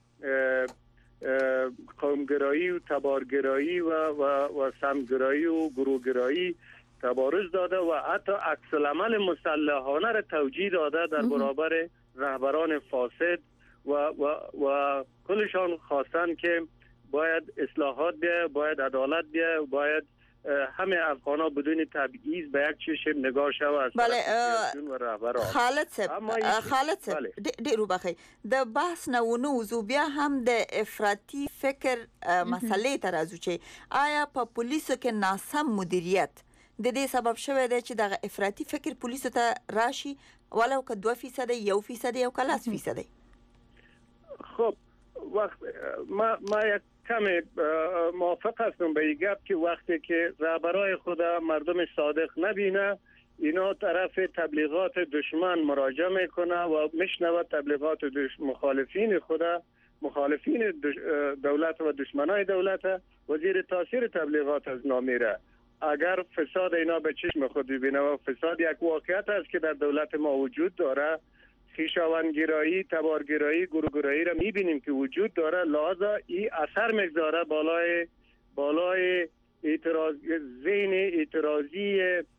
F: قومگرایی و تبارگرایی و سمتگرایی و گروهگرایی تبارز داده و حتی عکس العمل مسلحانه را توجیه داده در برابر رهبران فاسد و کلشان خواستن که باید اصلاحات بیه، باید عدالت بیه، باید همه افغان‌ها بدون تبعیض به یک چشم نگاه شود.
D: بله خالد صاحب ډیرو بخیر د بحث نو زو بیا هم د افراطي فکر مسلې ته راځو چې آیا په پولیسو کې ناسم مدیریت د دې سبب شوی دی چې د افراطي فکر پولیسو ته راشي، ولو که 2% 1% یا 3%؟
F: خب وقت ما یک کمی موافق هستم به این گپ که وقتی که رهبرای خود مردم صادق نبینه، اینا طرف تبلیغات دشمن مراجعه میکنه و میشنوه تبلیغات مخالفین خود، مخالفین دولت و دشمنای دولت و زیر تاثیر تبلیغات از نامیره. اگر فساد اینا به چشم خود ببینه و فساد یک واقعیت است که در دولت ما وجود داره، خویشاوندگرایی، تبارگرایی، گروهگرایی را میبینیم که وجود داره، لذا این اثر میگذاره بالای ذهن اعتراضی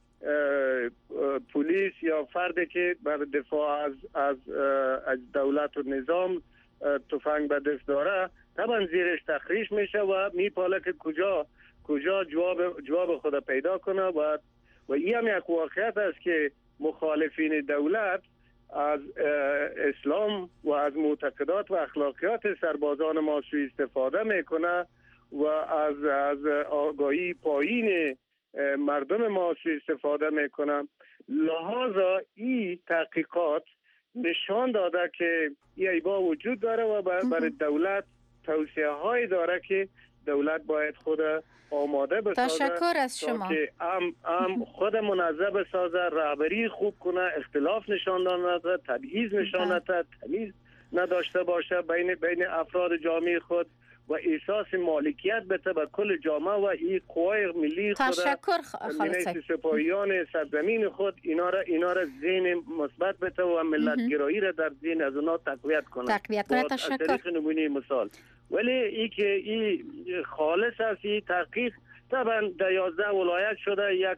F: پلیس یا فردی که بر دفاع از دولت و نظام تفنگ به دست داره، طبعا زیرش تخریش میشه و میپاله که کجا جواب خود پیدا کنه و این هم یک واقعیت است که مخالفین دولت از اسلام و از معتقدات و اخلاقیات سربازان ما سوء استفاده میکنه و از آگاهی پایین مردم ما سوء استفاده میکنه. لحاظا این تحقیقات نشان داده که این عیبا وجود داره و برای دولت توصیه های داره که دولت باید خود آماده بسازه.
E: تشکر از شما.
F: که خود منظم بسازه، رهبری خوب کنه، اختلاف نشان نداده، تبعیض نشان نده، تمیز نداشته باشه بین افراد جامعه خود و احساس مالکیت بده به کل جامعه و این قوای ملی خود.
E: تشکر خالد صاحب.
F: سپاهیان سرزمین خود اینا را ذهن مثبت بده و ملت گرایی را در ذهن از اونها تقویت کنه.
E: تشکر.
F: نمونه مثال. ولی این که این خالص است، این تحقیق طبعا در 11 ولایت شده،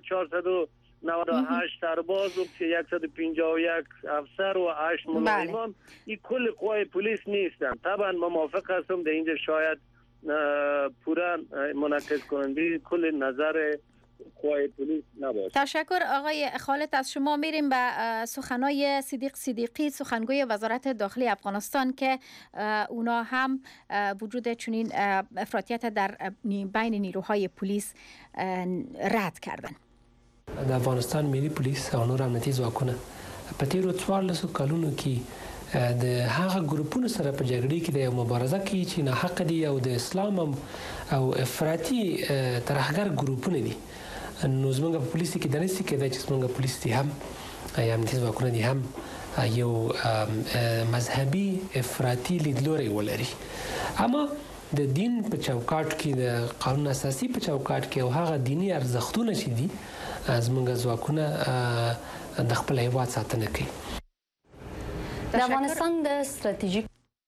F: 1498 سرباز و 151 افسر و 8 ملازمان، این کل قوای پلیس نیستن. طبعا موافق هستم در اینجا شاید پورا منعکس کننده کل نظر قوای پلیس نباشه.
E: تشکر آقای خالد از شما. میریم به سخنای صدیق صدیقی، سخنگوی وزارت داخلی افغانستان، که اونا هم وجود چنین افراطیت در بین نیروهای پلیس رد کردن.
I: د افغانستان ملي پولیس او نور امنیتي ځواکونه په تیرو 14 کلونو کې د هغه ګروپونو سره په جګړه کې د مبارزه کوي چې نه حق دي او د اسلام او افراطي ترهګر ګروپونه دي. نو زموږ په پولیس کې د نسي کې د چې زموږ پولیس دي هم یا امنیتي ځواکونه دي هم یو مذهبي افراطي لیدلوري ولري. اما د دین په چوکاټ کې د قانون اساسي په چوکاټ کې او هغه دینی ارزښتونه چې دي زموږ ځواکونه د خپل هیواد ساتنه کوي.
C: در افغانستان د استراتژیک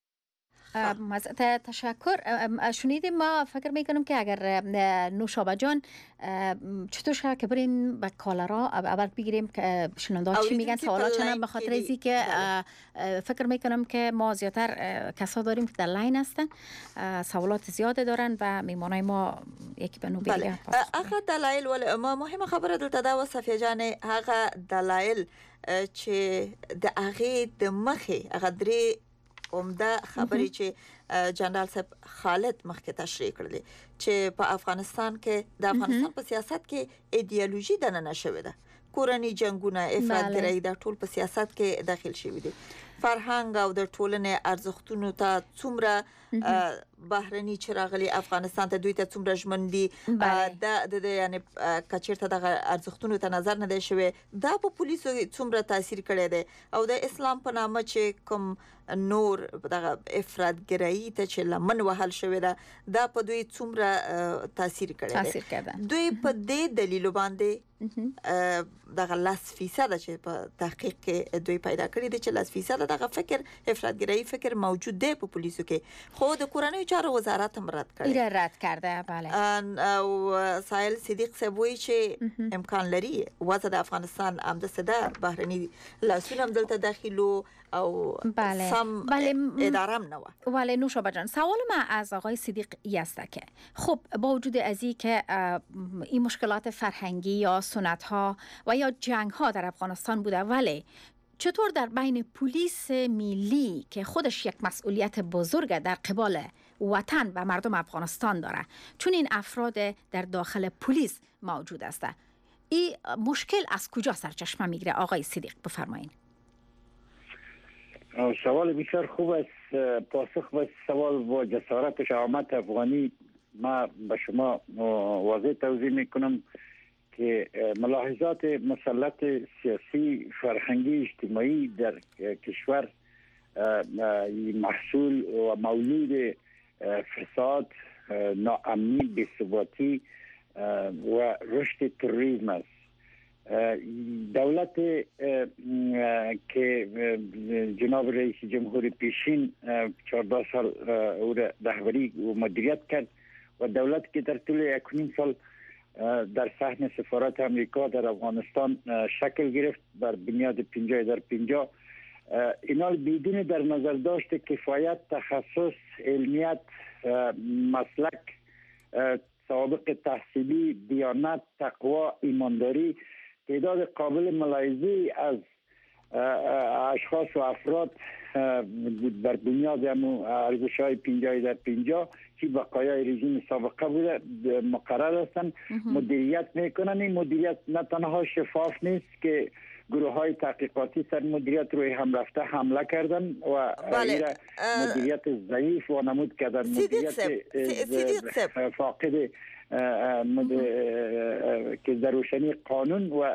E: ازت تشکر. شنیدیم، ما فکر میکنم که اگر نوشابه جان چطور شد که بریم به کالرا اول بگیریم که شنونده چی میگن، سوالات چنم، به خاطر ازی که فکر میکنم که ما زیادتر کسا داریم که در لاین هستن، سوالات زیاده دارن و میمانای ما یکی به نو بگیره.
D: اخه دلایل ول ما مهمه خبره دلته دا و صفیه جان هغه دلایل چې د هغه د مخه هغه درې عمده خبرې چې جنرال صاحب خالد مخکې تشریح کړلې چې په افغانستان کې د افغانستان په سیاست کې ایدئولوژي دننه شوې ده، کورنۍ جنگونه، افراطګرایي د ټول په سیاست کې داخل شوی دي، فرهنګ او د ټولنې ارزښتونو ته څومره بهرني چراغلي افغانستان ته دوی ته څومره ژمن دي، د یعنی کچیرته د ارزښتونو ته نظر نه دی شوی، دا په پولیسو څومره تاثیر کړی دی او د اسلام په نامه چې کوم نور دغه افراطګرایي ته چې لمن وهل شوی ده دا په دوی څومره تاثیر کړی دی. دوی په دې دلیل باندې دغه 10% چې په تحقیق کې دوی پیدا کړی دي چې 10% دغه فکر افراطګرایي فکر موجود دی په پولیسو کې، خو د کورنۍ چارو وزارت هم رد کرده. بله. او سایل صدیق صاحب وایي چې امکان لري وضع د افغانستان همداسې ده، بهرني لاسونه هم دلته داخلو او سم اداره هم نه و.
E: ولی نوشابه جان، سوال من از آقای صدیق است که خب با وجود از این که این مشکلات فرهنگی یا سنت ها و یا جنگ ها در افغانستان بوده، ولی چطور در بین پلیس ملی که خودش یک مسئولیت بزرگ در قبال وطن و مردم افغانستان داره، چون این افراد در داخل پلیس موجود است، این مشکل از کجا سرچشمه میگیره؟ آقای صدیق بفرمایید.
G: سوال بسیار خوب است. پاسخ به سوال با جسارت و شهامت افغانی ما به شما واضح توضیح میکنم که ملاحظات مسلط سیاسی، فرهنگی، اجتماعی در کشور محصول و مولود فساد، ناامنی، بی‌ثباتی و رشد تروریسم است. دولت که جناب رئیس جمهور پیشین 14 سال او رهبری و مدیریت کرد و دولت که در طول 1.5 سال در صحن سفارت امریکا در افغانستان شکل گرفت بر بنیاد 50/50، اینا بدون در نظر داشت کفایت، تخصص، علمیت، مسلک، سابق تحصیلی، دیانت، تقوا، ایمانداری، تعداد قابل ملاحظه از اشخاص و افراد بر بنیاد ارزش‌های 50/50 که بقایای رژیم سابقه بوده مقرر هستند، مدیریت میکنن. این مدیریت نه تنها شفاف نیست که گروه های تحقیقاتی سر مدیریت روی هم رفته حمله کردن و مدیریت ضعیف و نمود کردن، مدیریت فاقد که در روشنی قانون و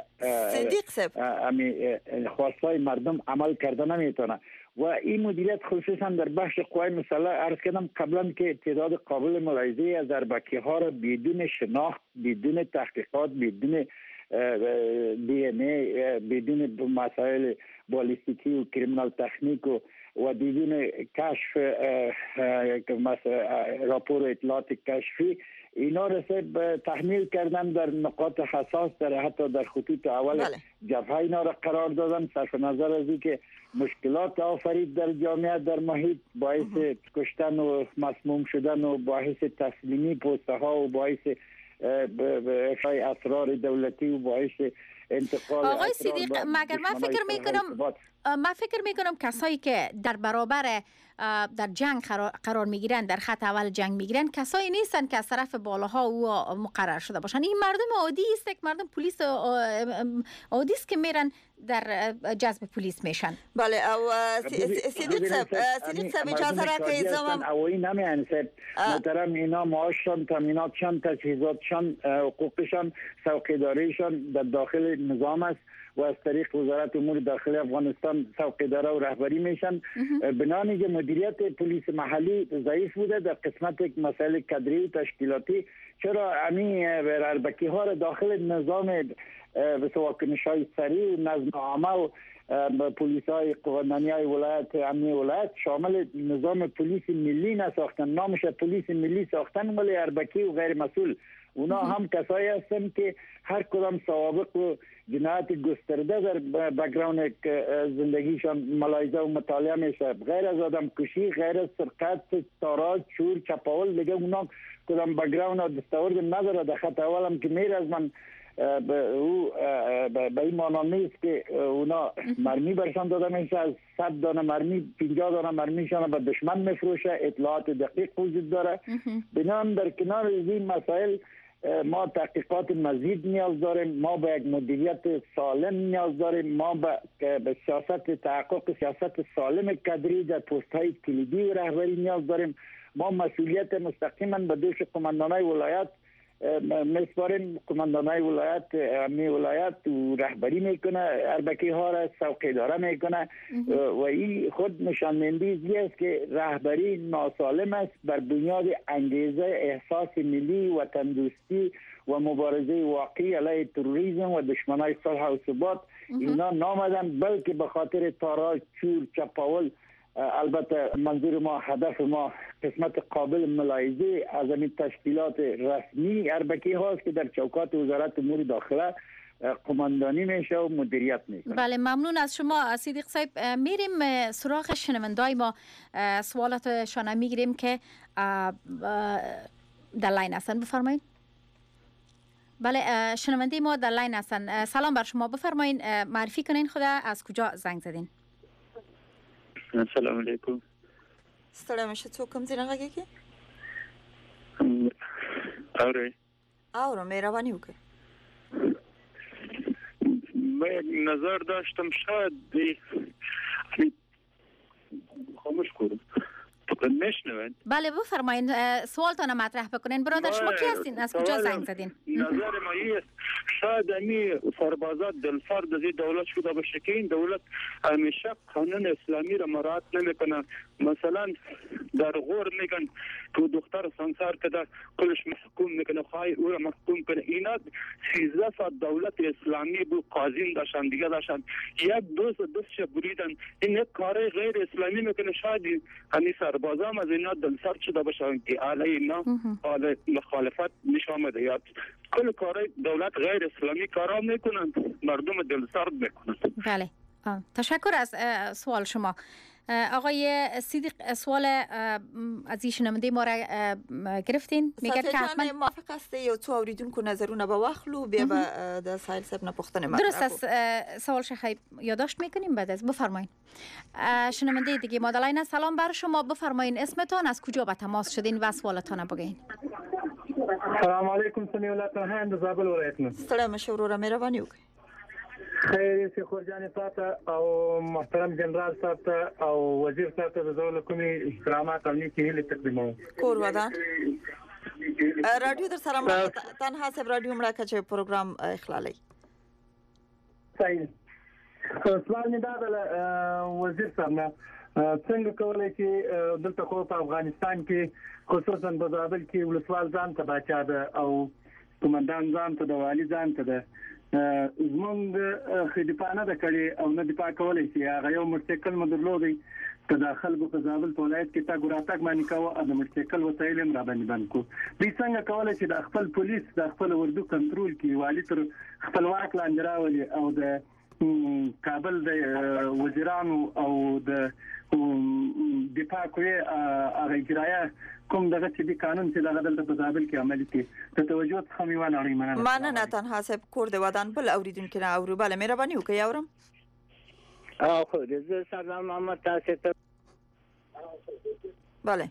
G: خواستای مردم عمل کرده نمیتونه و این مدیریت خصوصا در بخش قوای مسلح عرض کردم قبلا که تعداد قابل ملاحظه از اربکی ها را بدون شناخت، بدون تحقیقات، بدون دی ان ای، بدون مسائل بالیستیکی و کریمینال تکنیک و بدون کشف راپور اطلاعات کشفی اینا را تحمیل کردن در نقاط حساس، در حتی در خطوط اول جبهه اینا را قرار دادن، صرف نظر از اینکه مشکلات آفرید در جامعه، در محیط، باعث کشتن و مسموم شدن و باعث تسلیمی پوسته ها و باعث افشای اسرار دولتی و باعث انتقال.
E: آقای صدیق، مگر من فکر میکنم کسایی که در برابر در جنگ قرار میگیرن، در خط اول جنگ میگیرن، کسایی نیستن که از طرف بالاها او مقرر شده باشن. این مردم عادی است، یک مردم پلیس عادی است که میرن در جذب پلیس میشن.
D: بله. او صدیق صاحب اجازه را که زمان
G: اوی نمیان صاحب محترم، اینا معاششان، تامیناتشان، تجهیزاتشان، حقوقشان، څوکیداریشان در داخل نظام است و از طریق وزارت امور داخلی افغانستان څوکیداری و رهبری میشن. بنابراین که مدیریت پلیس محلی ضعیف بوده در قسمت مسائل کادری و تشکیلاتی چرا همین اربکی ها را داخل نظام واکنش های سریع، نظم عامه و پلیس های قوانینی های ولایت، امنی ولایت شامل نظام پلیس ملی نساختن، نامش پلیس ملی ساختن، ولی اربکی و غیر مسئول. اونا هم کسایی هستن که هر کدام سوابق و جنایت گسترده در بک‌گراند زندگیشان ملاحظه و مطالعه میشه، غیر از آدم کشی، غیر از سرقت، تاراج، چور، چپاول، دیگه اونا کدام بک‌گراند دستاورد نداره. در خط اولم که میره از من به این معنا نیست که اونا مرمی برشان داده میشه، از 100 دانه مرمی 50 دانه مرمیشان به دشمن میفروشه. اطلاعات دقیق وجود داره. بنابراین در کنار این مسائل ما تحقیقات مزید نیاز داریم، ما به یک مدیریت سالم نیاز داریم، ما به سیاست تحقق سیاست سالم کادری در پست های کلیدی و رهبری نیاز داریم. ما مسئولیت مستقیما به دوش قماندانای ولایت میسپاریم. قماندانای ولایت، امنی ولایت و رهبری میکنه، اربکی ها را سوق اداره میکنه و این خود نشان‌دهنده است که رهبری ناسالم است بر بنیاد انگیزه احساس ملی، وطن دوستی و مبارزه واقعی علیه تروریسم و دشمنای صلح و ثبات. اینا نامدن بلکه به خاطر تاراج، چور، چپاول. البته منظور ما، هدف ما قسمت قابل ملاحظه از این تشکیلات رسمی اربکی هاست که در چوکات وزارت امور داخله قماندانی میشه و مدیریت میکنه.
E: بله، ممنون از شما صدیق صاحب. میریم سراغ شنوندای ما، سوالاتشان میگیریم که در لاین هستن. بفرمایید. بله، شنونده ما در لاین هستن. سلام بر شما، بفرمایید معرفی کنین خدا، از کجا زنگ زدین؟
J: السلام علیکم.
D: ستړی مشه. څوک کوم ځای نه غږیږي؟ اورم. مهرباني وکړئ.
J: من نظر داشتم شاید خاموش کنم. نشنوید؟
E: بله بفرمایید، سوالتان مطرح بکنین. برادر شما کی هستین؟ از کجا زنگ زدین؟
J: نظر ما است شاید امی سربازات دلسرد از دولت شده باشه که این دولت همیشه قانون اسلامی را مراعات نمیکنه. مثلا در غور میگن تو دختر سانسار که در کلش محکوم میکنه، خواهی او را محکوم کنه. اینا 13 ساعت دولت اسلامی بود، قاضی داشتن، دیگه داشتن، یک دوست بریدن. این یک کار غیر اسلامی میکنه. شاید همین سربازا هم از اینا دلسرد شده باشن که علیه اینا مخالفت نشان آمده. یا کل کارهای دولت غیر اسلامی کارا میکنن، مردم دلسرد میکنن.
E: بله، تشکر از سوال شما. آقای صدیق، سوال از این شنونده ما را گرفتین؟ میگه که حتما
D: موافق هستی یا تو اوریدونکو نظرونه به واخلو بیا به د سایل صاحب نه پوښتنه مطرح.
E: درست است. سوال شخصی یادداشت میکنیم بعد از بفرمایید. شنونده دیگه ما دلاینه. سلام بر شما، بفرمایید اسمتان، از کجا به تماس شدین و سوالتان بگین.
K: سلام علیکم. سمیع الله طاهر د زابل ولایت نه.
D: ستړی مشه وروره، مهرباني وکړئ.
K: خیر سی خورجان صاحب او محترم جنرال صاحب او وزیر صاحب ته د زول کومي احترامات او نیکی هیله تقدیموم.
D: کور ودان رادیو در سره ما تنها صاحب رادیو مړه کچې پروګرام اخلالي.
K: صحیح. سوال می دا وزیر صاحب نه څنګه کولای چې دلته خو په افغانستان کې خصوصا په زابل کې ولسوال ځان ته باچا ده او قومندان ځان ته د والی ځان ته ده. زمونږ دفاع نه ده کړې او نه دفاع کولای شي. هغه یو موټرسایکل مو درلودی که د خلکو په زابل ولایت کې تګ راتګ باندې کوه، د موټرسایکل وسایل هم را باندې بند کو. دوی څنګه کولای شي د خپل پولیس د خپل اردو کنټرول کې والی تر خپلواک لاندې راولي او د کابل د وزیرانو او د دفاع کوي هغه اجرایه کوم دغه چې د قانون چې دغه دلته په زابل کې عملي کوي ته توجه څخه میوانه اړین
D: مننه. تنها صاحب کور دی ودان بل اوریدونکو نه اورو. بله مهرباني وکړئ. اورم.
L: خو د سردار محمد تاسو ته
D: بله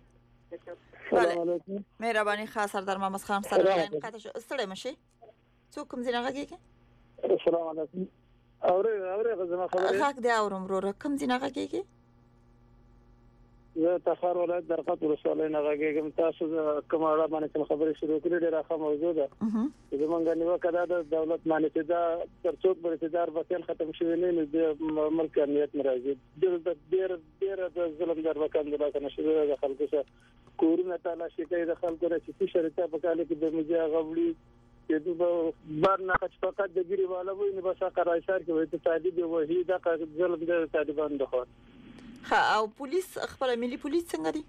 D: مهرباني خاص سردار محمد خان سره قطع شو. ستړی مشي. څوک کوم ځای نه غږیږي؟
L: السلام علیکم. اوري غزما خبره
D: حق دی اورم وروره. کوم ځای نه غږیږي؟
M: زه تخار ولایت درقد ولسوالۍ نه غږیږم. تاسو کوم اړه باندې خبرې شروع کړې ډېره ښه موضوع ده. زمونږ نیوکه دا د دولت باندې دا تر څو پر اقتدار باطل ختم شوی نه نو د ملک امنیت ناراضي ډېر د ظلم در وکړ د کنه شوی د خلکو سره کورونه تلاشي کوي د خلکو رچې شرطه په کال کې د مجا غوړي چې د بارنا خچ فقط د ګری والا وي نه بس قرایشار کې وي ته تعدید وهي د ظلم د طالبان دغه
D: او پولیس خپل ملي پولیس څنګه دي؟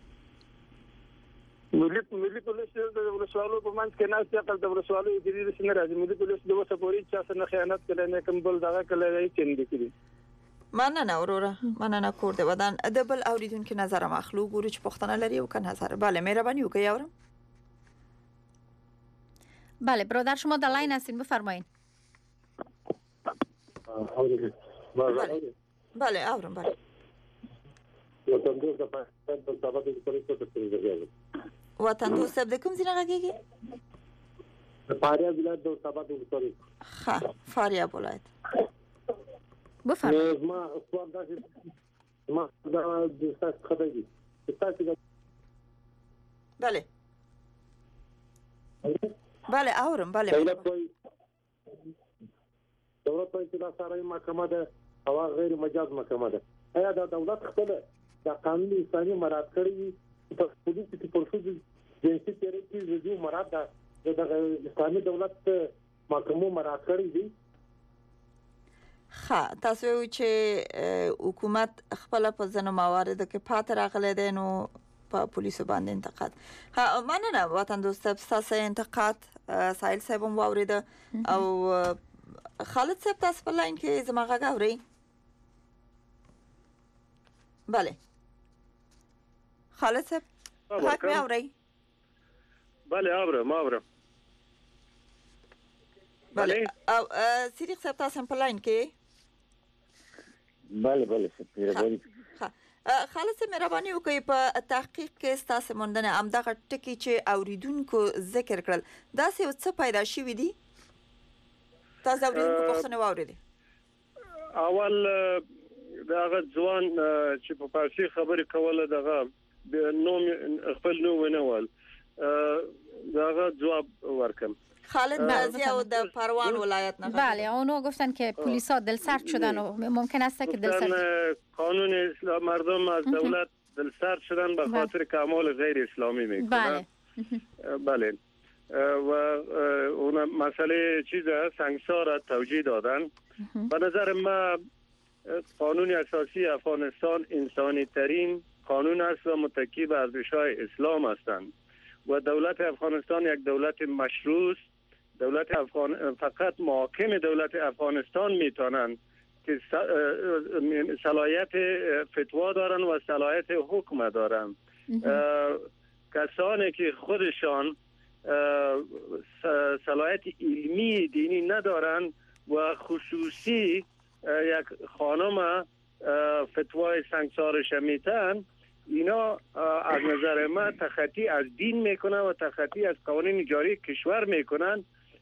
M: ملي پولیس د ولسوالو په منځ کې نه ستاسو د ولسوالو د دې څنګه راځي ملي پولیس د وسه پوری چې څنګه خیانت کړي نه کوم بل دغه کړي چې نه کړي.
D: مننه وروره مننه کور د ودان د بل اوریدونکو نظر مخلوق ګورو چې پښتنه لري او که نظر bale مهرباني وکړئ اورم.
E: بله برادر شما در لاین هستین بفرمایید.
D: بله اورم بله.
N: وطن دوست د پاکستان په سبا د پولیسو په ترڅ
D: وطن دوست د کوم ځای راګيږي؟
N: د فاریاب ولایت د سبا د پولیسو.
D: ها فاریاب ولایت.
E: بفرمایید.
N: ما سوال دا ما دا د تاسو خبرې دي. تاسو
D: بله. بله اورم بله.
N: دولت په اصطلاح سره محکمه ده او غیر مجاز محکمه ده. ایا د دولت خپل د قانون اسلامي مراد کړی په پولیس کې پرسود جنسي تیرې کې زیو مراد ده د اسلامي دولت محکمو مراد کړی دي.
D: ها تاسو چې حکومت خپل په ځنو موارد کې پاتې راغلی دی نو په پولیسو باندې انتقاد. ها مننه وطن دوست تاسو انتقاد سایل صاحب هم واورید او خالد صاحب تاسو په لاین کې زما غږ اورئ؟ بله خالد صاحب حق می اورئ؟
F: بله اورم.
D: بله او صدیق صاحب تاسو په لاین کې؟
L: بله مهرباني.
D: خالد صاحب مهرباني وکړئ په تحقیق کې تاسو موندنه امدغه ټکی چې اوریدونکو ذکر کړل دا څه پیدا شوی دي؟ تاسو اوریدونکو پوښتنه واوریدئ.
F: اول دغه ځوان چې په فارسی خبرې کوله دغه نوم خپل نوم ونول دغه جواب ورکم.
D: خالد نازی او د پروان ولایت نه.
E: بله اونو گفتن که پلیسا دلسرد شدن و ممکن است که دلسرد
F: قانون اسلام مردم از دولت دلسرد شدن به خاطر کمال غیر اسلامی میکنن. بله و اون مسئله چیزه سنگسار توجیه دادن. به نظر ما قانون اساسی افغانستان انسانی ترین قانون است و متکی به ارزش‌های اسلام هستند و دولت افغانستان یک دولت مشروع دولت فقط محاکم دولت افغانستان میتونند که صلاحیت فتوا دارن و صلاحیت حکم دارن. کسانی که خودشان صلاحیت علمی دینی ندارن و خصوصی یک خانم فتوای سنگسارش میتن اینا از نظر من تخطی از دین میکنن و تخطی از قوانین جاری کشور میکنن.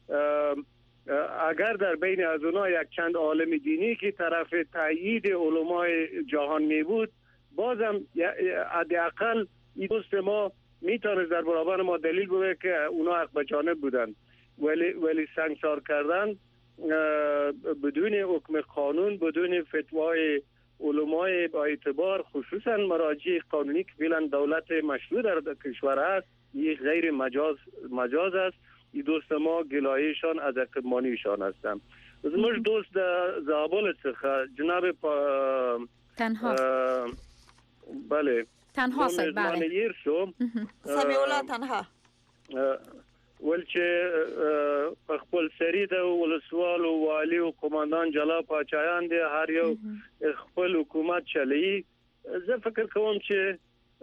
F: اگر در بین از اونا یک چند عالم دینی که طرف تایید علمای جهان می بود بازم حداقل این دوست ما میتونه در برابر ما دلیل بوده که اونا حق به جانب بودن ولی سنگسار کردن بدون حکم قانون بدون فتوای علمای با اعتبار خصوصا مراجع قانونی که فعلا دولت مشروع در کشور است این غیر مجاز است. این دوست ما گلایشان از عقبمانیشان هستند. زموږ دوست د زابل څخه جناب
E: تنها
F: بله
E: تنها صاحب بله
F: یرسو
D: سمیع الله تنها
F: ول چې خپل سری د ولسوال او والی او قومندان جلا پاچایان دي هر یو خپل حکومت چلی. زه فکر کوم چې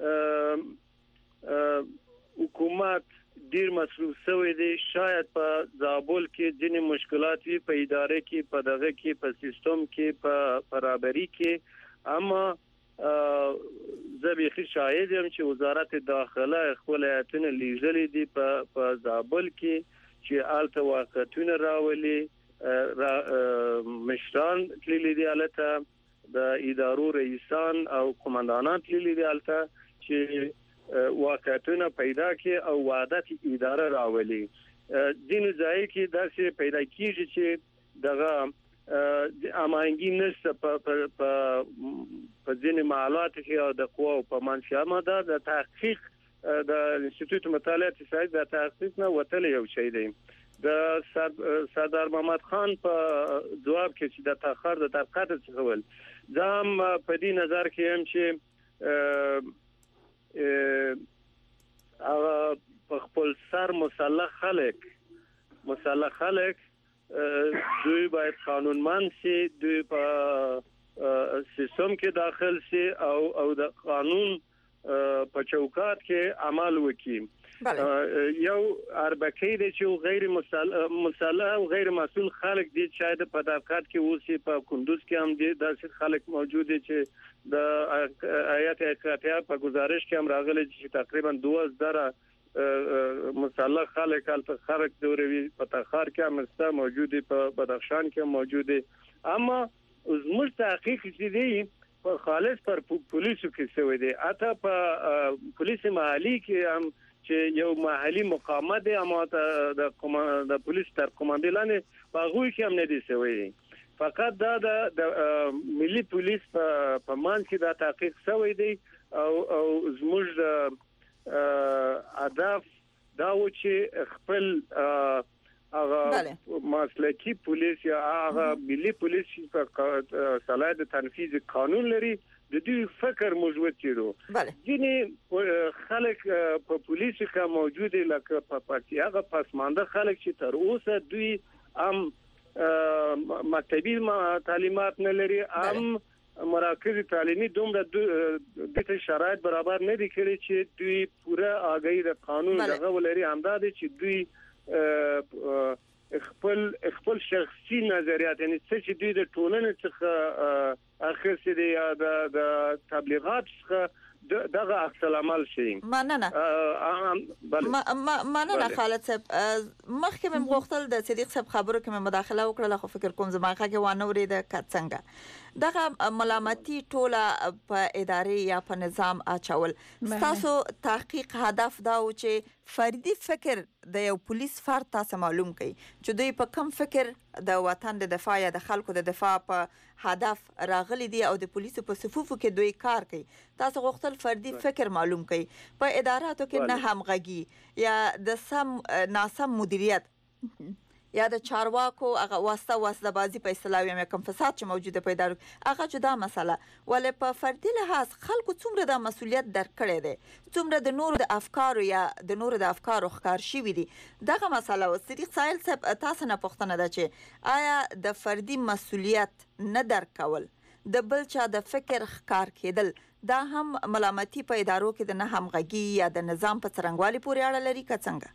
F: حکومت ډیر مصروف شوی دی. شاید په زابل کې ځینې مشکلات وي په اداره کې په دغه کې په سیستم کې په برابرۍ کې اما زه به شاهد یم چې وزارت داخله خپل هیئتونه لیږلي دي په زابل کې چې الته واقعیتونه راولي مشران تللي دي الته د ادارو رئیسان او قومندانان تللي دي البته چې واقعیتونه پیدا کړي او وحدت اداره راولي. ځینې ځای کې داسې پیدا کیږي چې دغه امانګي نشته په ځینې معلومات کې او د قواو په منشأ ماده د تحقیق د انسټیټیوټ مطالعات سایت د تحقیق نه وتل یو شی دی. د سردار محمد خان په جواب کې چې د تاخر د تحقیقات څخه ول ځم په دې نظر کې هم چې په خپل سر مسلح خلک دوی باید قانونمند شي، دوی په سیستم کې داخل شي او د قانون په چوکاټ کې عمل وکړي. یو اربکی دی چې غیر مسلح او غیر مسؤل خلک دي چې په تحقیقات کې اوسي. په کندوز کې هم دي داسې خلک موجود دي چې د آیات اقراتیا په گزارش کې هم راغلي چې تقریبا 2000 مسلح خلک دوروي په تخار کې هم موجود دي، په بدخشان کې موجود دي. اما زموږ تحقیق چې دی په خالص پر پولیسو کې شوی دی، اته په پولیس محلي کې هم چې یو محلي مقامات دی، اما د پولیس تر قومندان په غوي کې هم نه دي شوی. فقط دا د ملي پولیس په مان کې دا تحقیق شوی دی او زموږ هدف دا و چې خپل هغه مسلکی پولیس یا هغه ملي پولیس په صلاحیت تنفيذ قانون لري د دوی فکر موجود کړو. ځینې خلک په پولیس کې موجود دي لکه په پارتي هغه پسمانده خلک چې تر اوسه دوی هم مکتبي تعلیمات نه لري، هم مراکز تعلیمي دومره د شرایط برابر نه دي کړی چې دوی پوره آگاهی د قانون دغه ولري. همدا دي چې دوی خپل شخصي نظریات یعنی چې دوی د ټولنې څخه اخر دي یا د تبلیغات څخه دغه عکس العمل شي.
D: مننه خالد صاحب. مخکې مې غوښتل د صدیق صاحب خبرو کې مداخله وکړه، خو فکر کوم زما خاګه وانه وريده کڅنګه دغه ملامتي ټوله په ادارې یا په نظام اچول. تاسو تحقیق هدف دا و چې فردي فکر د یو پولیس فرد تاسو معلوم کړي چې دوی په کم فکر د وطن د دفاع یا د خلکو د دفاع په هدف راغلي دي او د پولیسو په صفوفو کې دوی کار کوي. تاسو غوښتل فردي فکر معلوم کړي. په اداراتو کې نه همغږي یا د ناسم مدیریت یا د چارواکو هغه واسطه بازی په اصطلاح یا کوم فساد چې موجوده پیدا هغه جدا مسله، ولې په فردي لحاظ خلکو څومره د مسولیت درکړي دي، څومره د نورو د افکارو یا د نورو د افکارو ښکار شي دي دغه مسله. او صدیق سایل صاحب تاسو نه پوښتنه ده چې آیا د فردي مسولیت نه درکول د بل چا د فکر ښکار کېدل دا هم ملامتي په ادارو کې د نه همغږي یا د نظام په څرنګوالي پورې اړه لري که څنګه؟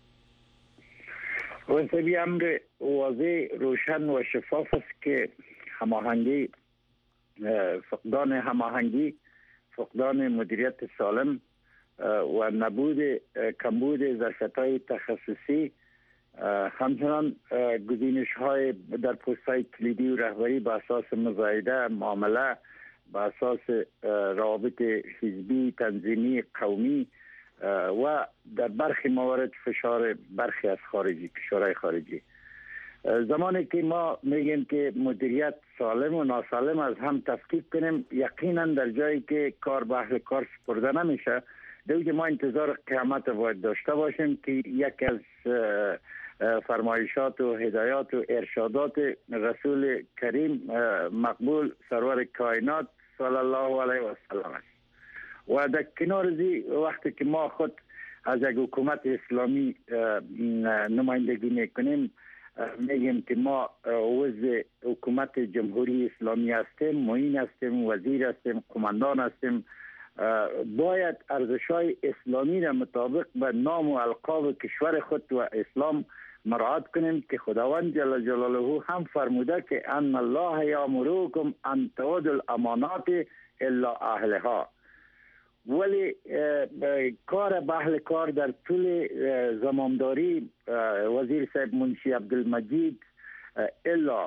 G: وسبی امر واضح روشن و شفاف است که هماهنگی فقدان هماهنگی، فقدان مدیریت سالم و کمبود ظرفیت‌های تخصصی همچنان گزینش‌های در پست‌های کلیدی و رهبری به اساس مزایده معامله، به اساس روابط حزبی، تنظیمی، قومی و در برخی موارد برخی از فشارهای خارجی. زمانی که ما میگیم که مدیریت سالم و ناسالم از هم تفکیک کنیم، یقینا در جایی که کار به اهل کار سپرده نمیشه دیگه ما انتظار قیامت باید داشته باشیم که یکی از فرمایشات و هدایات و ارشادات رسول کریم مقبول سرور کائنات صلی الله علیه و سلم است. و در کنار زی وقتی که ما خود از یک حکومت اسلامی نمایندگی میکنیم میگیم که ما عضو حکومت جمهوری اسلامی هستیم، معین هستیم، وزیر هستیم، قماندان هستیم، باید ارزش‌های اسلامی را مطابق به نام و القاب کشور خود و اسلام مراعات کنیم که خداوند جل جلاله هم فرموده که ان الله یامرکم ان تؤدوا الامانات الا اهلها. ولی کار به اهل کار در طول زمامداری وزیر صاحب منشی عبدالمجید الا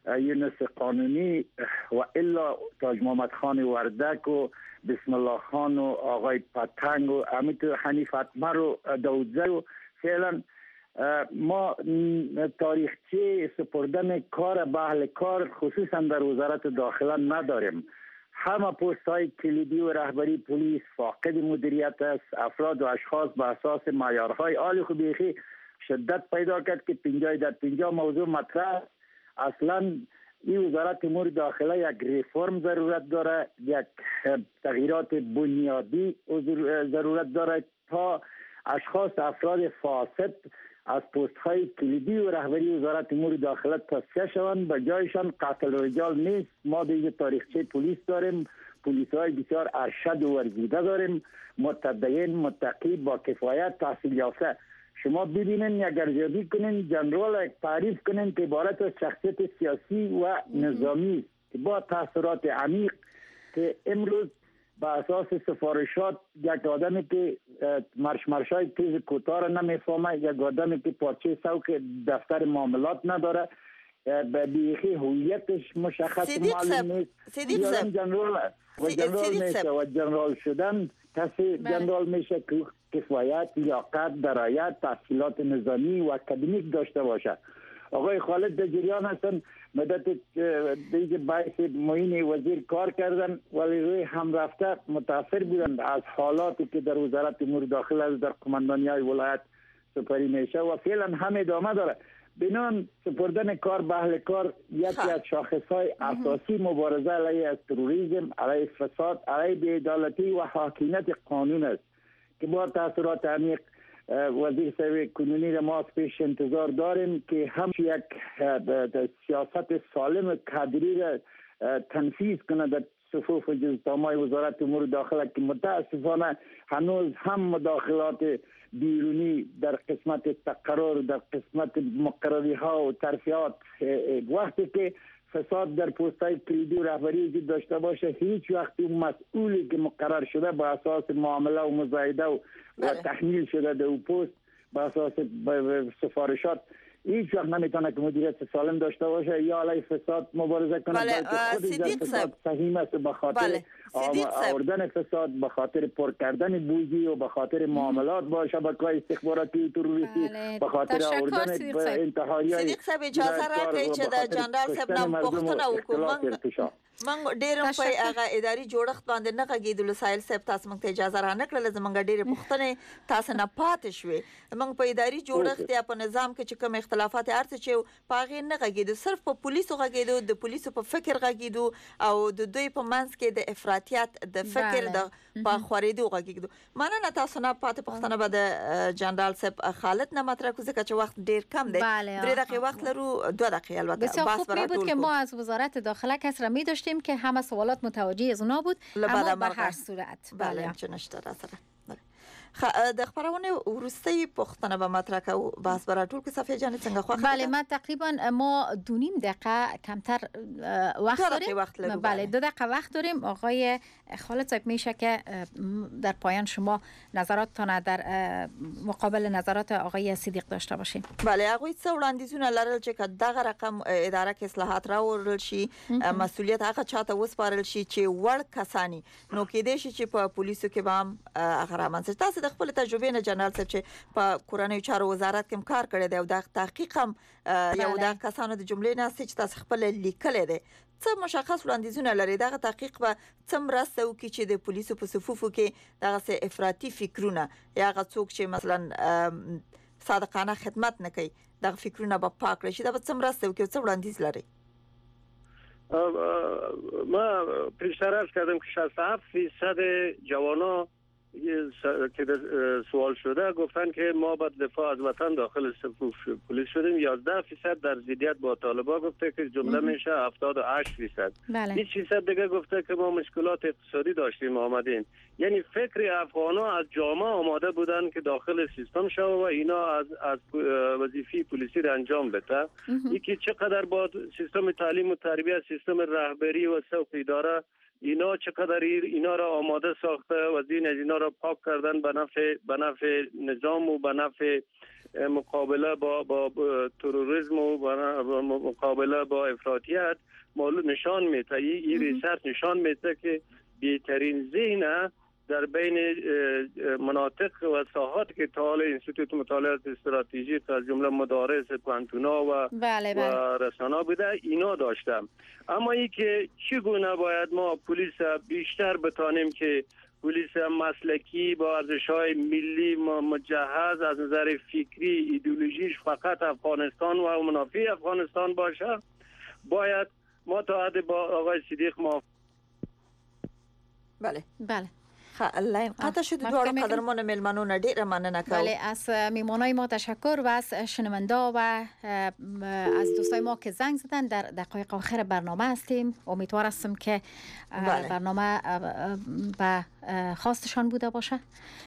G: یونس قانونی و الا تاج محمد خان وردک و بسم الله خان و آقای پتنگ و همینطور حنیف اتمر و داودزی و فعلا ما تاریخچه سپردن کار به اهل کار خصوصا در وزارت داخله نداریم. همه پست های کلیدی و رهبری پلیس فاقد مدیریت است. افراد و اشخاص به اساس معیارهای عالی خو بیخی شدت پیدا کرد که 50 موضوع مطرح. اصلا این وزارت امور داخله یک ریفرم ضرورت داره، یک تغییرات بنیادی ضرورت داره تا افراد فاسد از پست های کلیدی و رهبری وزارت امور داخله تصفیه شوند. به جایشان قتل رجال نیست. ما دیگه تاریخچه پلیس داریم، پلیس های بسیار ارشد و ورزیده داریم، متدین، متقی، با کفایت، تحصیل یافته. شما ببینین یا ارزیابی کنین جنرال تعریف کنین که عبارت از شخصیت سیاسی و نظامی که با تاثیرات عمیق که امروز به اساس سفارشات یک آدمی که مرشای تیز کوتاه را نمیفهمه، یک آدمی که پارچه سوق دفتر معاملات نداره، به بیخی هویتش مشخص معلوم نیست. جنرال میشه و جنرال شدن کسی جنرال میشه که کفایت، لیاقت، درایت، تحصیلات نظامی و اکادمیک داشته باشه. آقای خالد در جریان هستن، مدت دیگه باعث معین وزیر کار کردن ولی روی هم رفته متاثر بودن از حالاتی که در وزارت امور داخله در قماندانی های ولایت سپری میشه و فعلا هم ادامه داره. بنان سپردن کار به اهل کار یکی از شاخصهای اساسی مبارزه علیه از تروریسم، علیه فساد، علیه بی‌عدالتی و حاکمیت قانون است که با تاثیرات عمیق وزیر صاحب کنونی را ما پیش انتظار داریم که هم یک سیاست سالم کادری را تنفیذ کنه در صفوف جزدامای وزارت امور داخله که متاسفانه هنوز هم مداخلات بیرونی در قسمت تقرر، در قسمت مقرری ها و ترفیعات، وقتی که فساد در پست های کلیدی و رهبری وجود داشته باشه هیچ وقت اون مسئولی که مقرر شده با اساس معامله و مزایده و تحمیل شده در پست با اساس سفارشات هیچ وقت نمیتونه که مدیریت سالم داشته باشه یا علیه فساد مبارزه کنه.
D: بله
G: خودش فساد صحیح است به خاطر آوردن فساد، به خاطر پر کردن بودجه و به خاطر معاملات با شبکه‌های استخباراتی و تروریستی، به خاطر آوردن انتحاری.
D: صدیق صاحب اجازه راکړئ چې د جنرال صاحب نام پوښتنه وکړو. من ډېر په هغه اداري جوړښت باندې نه غږیدل. سایل صاحب تاسو موږ ته اجازه را نه کړل، زمونږ ډېرې پوښتنې تاسو نه پاتې شوې. موږ په اداري جوړښت یا په نظام کې چې کوم اختلافات ارڅ چې په هغه نه غږیدو، صرف په پولیسو غږیدو، د پولیسو په فکر غږیدو او د دوی په منځ کې د افراطیت د فکر د په خورېدو غږیدو. مننه تاسو نه پاتې پوښتنه به د جنرال صاحب خالد نه مطرح کوم ځکه چې وخت ډېر کم دی. 3 دقیقې وقت لرو، 2 دقیقې البته.
E: بسیار خوب می بود که ما از وزارت داخله کس را می داشتیم که همه سوالات متوجه از اونا بود، اما به هر صورت
D: بله چه نشته را سره د خبرونه ورسته پښتنه به مطرح کو بحث برای ټول کې صفحه جان څنګه خو
E: بله ما تقریبا ما 2.5 دقیقه کمتر وقت داریم. بله 2 دقیقه وقت داریم. آقای خالد صاحب میشه که در پایان شما نظراتتان در مقابل نظرات آقای صدیق داشته باشین.
D: بله هغه څه وړاندیزونه لرل چې دغه رقم اداره کې اصلاحات راوړل شي، مسؤلیت هغه چاته وسپارل شي چې وړ کسانی نو کې دي چې په پولیسو کې به هم هغه رامنځته. تاسو د خپل تجربه نه جنرال صاحب چې په کورنۍ چارو وزارت کې کار کړی دی او د تحقیق هم یو د کسانو د جملې نه چې تاسو خپل لیکل دي، څه مشخص وړاندیزونه لري دغه تحقیق به څه مرسته وکړي چې د پولیسو په صفوفو کې دغه څه افراطي فکرونه یا هغه څوک چې مثلا صادقانه خدمت نه کوي دغه فکرونه به پاک کړي چې دا به څه مرسته وکړي، څه وړاندیز لري؟
F: ما پیشتر عرض کردم که 67% جوانان که سوال شده گفتن که ما با دفاع از وطن داخل صفوف پلیس شدیم. 11% در ضدیت با طالبان گفته که جمله میشه 78%. 20% دیگه گفته که ما مشکلات اقتصادی داشتیم آمدیم. یعنی فکر افغانا از جامعه آماده بودن که داخل سیستم شو و اینا از وظیفه پلیسی را انجام بده. یکی چقدر با سیستم تعلیم و تربیت، سیستم رهبری و سوق اداره اینا چقدر اینا را آماده ساخته و دین از اینا را پاک کردن به نفع نظام و به نفع مقابله با تروریسم و مقابله با افراطیت نشان میده. این ریسرچ نشان میده که بهترین ذهن در بین مناطق و ساحات که تا حال انستیتوت مطالعات استراتژیک از جمله مدارس پانتونا و رسانه بوده اینا داشتم. اما ای که چگونه باید ما پلیس بیشتر بتانیم که پلیس مسلکی با ارزش‌های ملی مجهز از نظر فکری ایدئولوژیش فقط افغانستان و منافع افغانستان باشه، باید ما تا حد با آقای صدیق موافق.
D: بله
E: لایم
D: قطع شد. دوار قدرمان ملمنون ډیره مننه کوم.
E: بله، از میمانای ما تشکر و از شنونده و از دوستای ما که زنگ زدن. در دقایق آخر برنامه هستیم. امیدوار هستم که برنامه به خواستشان بوده باشه.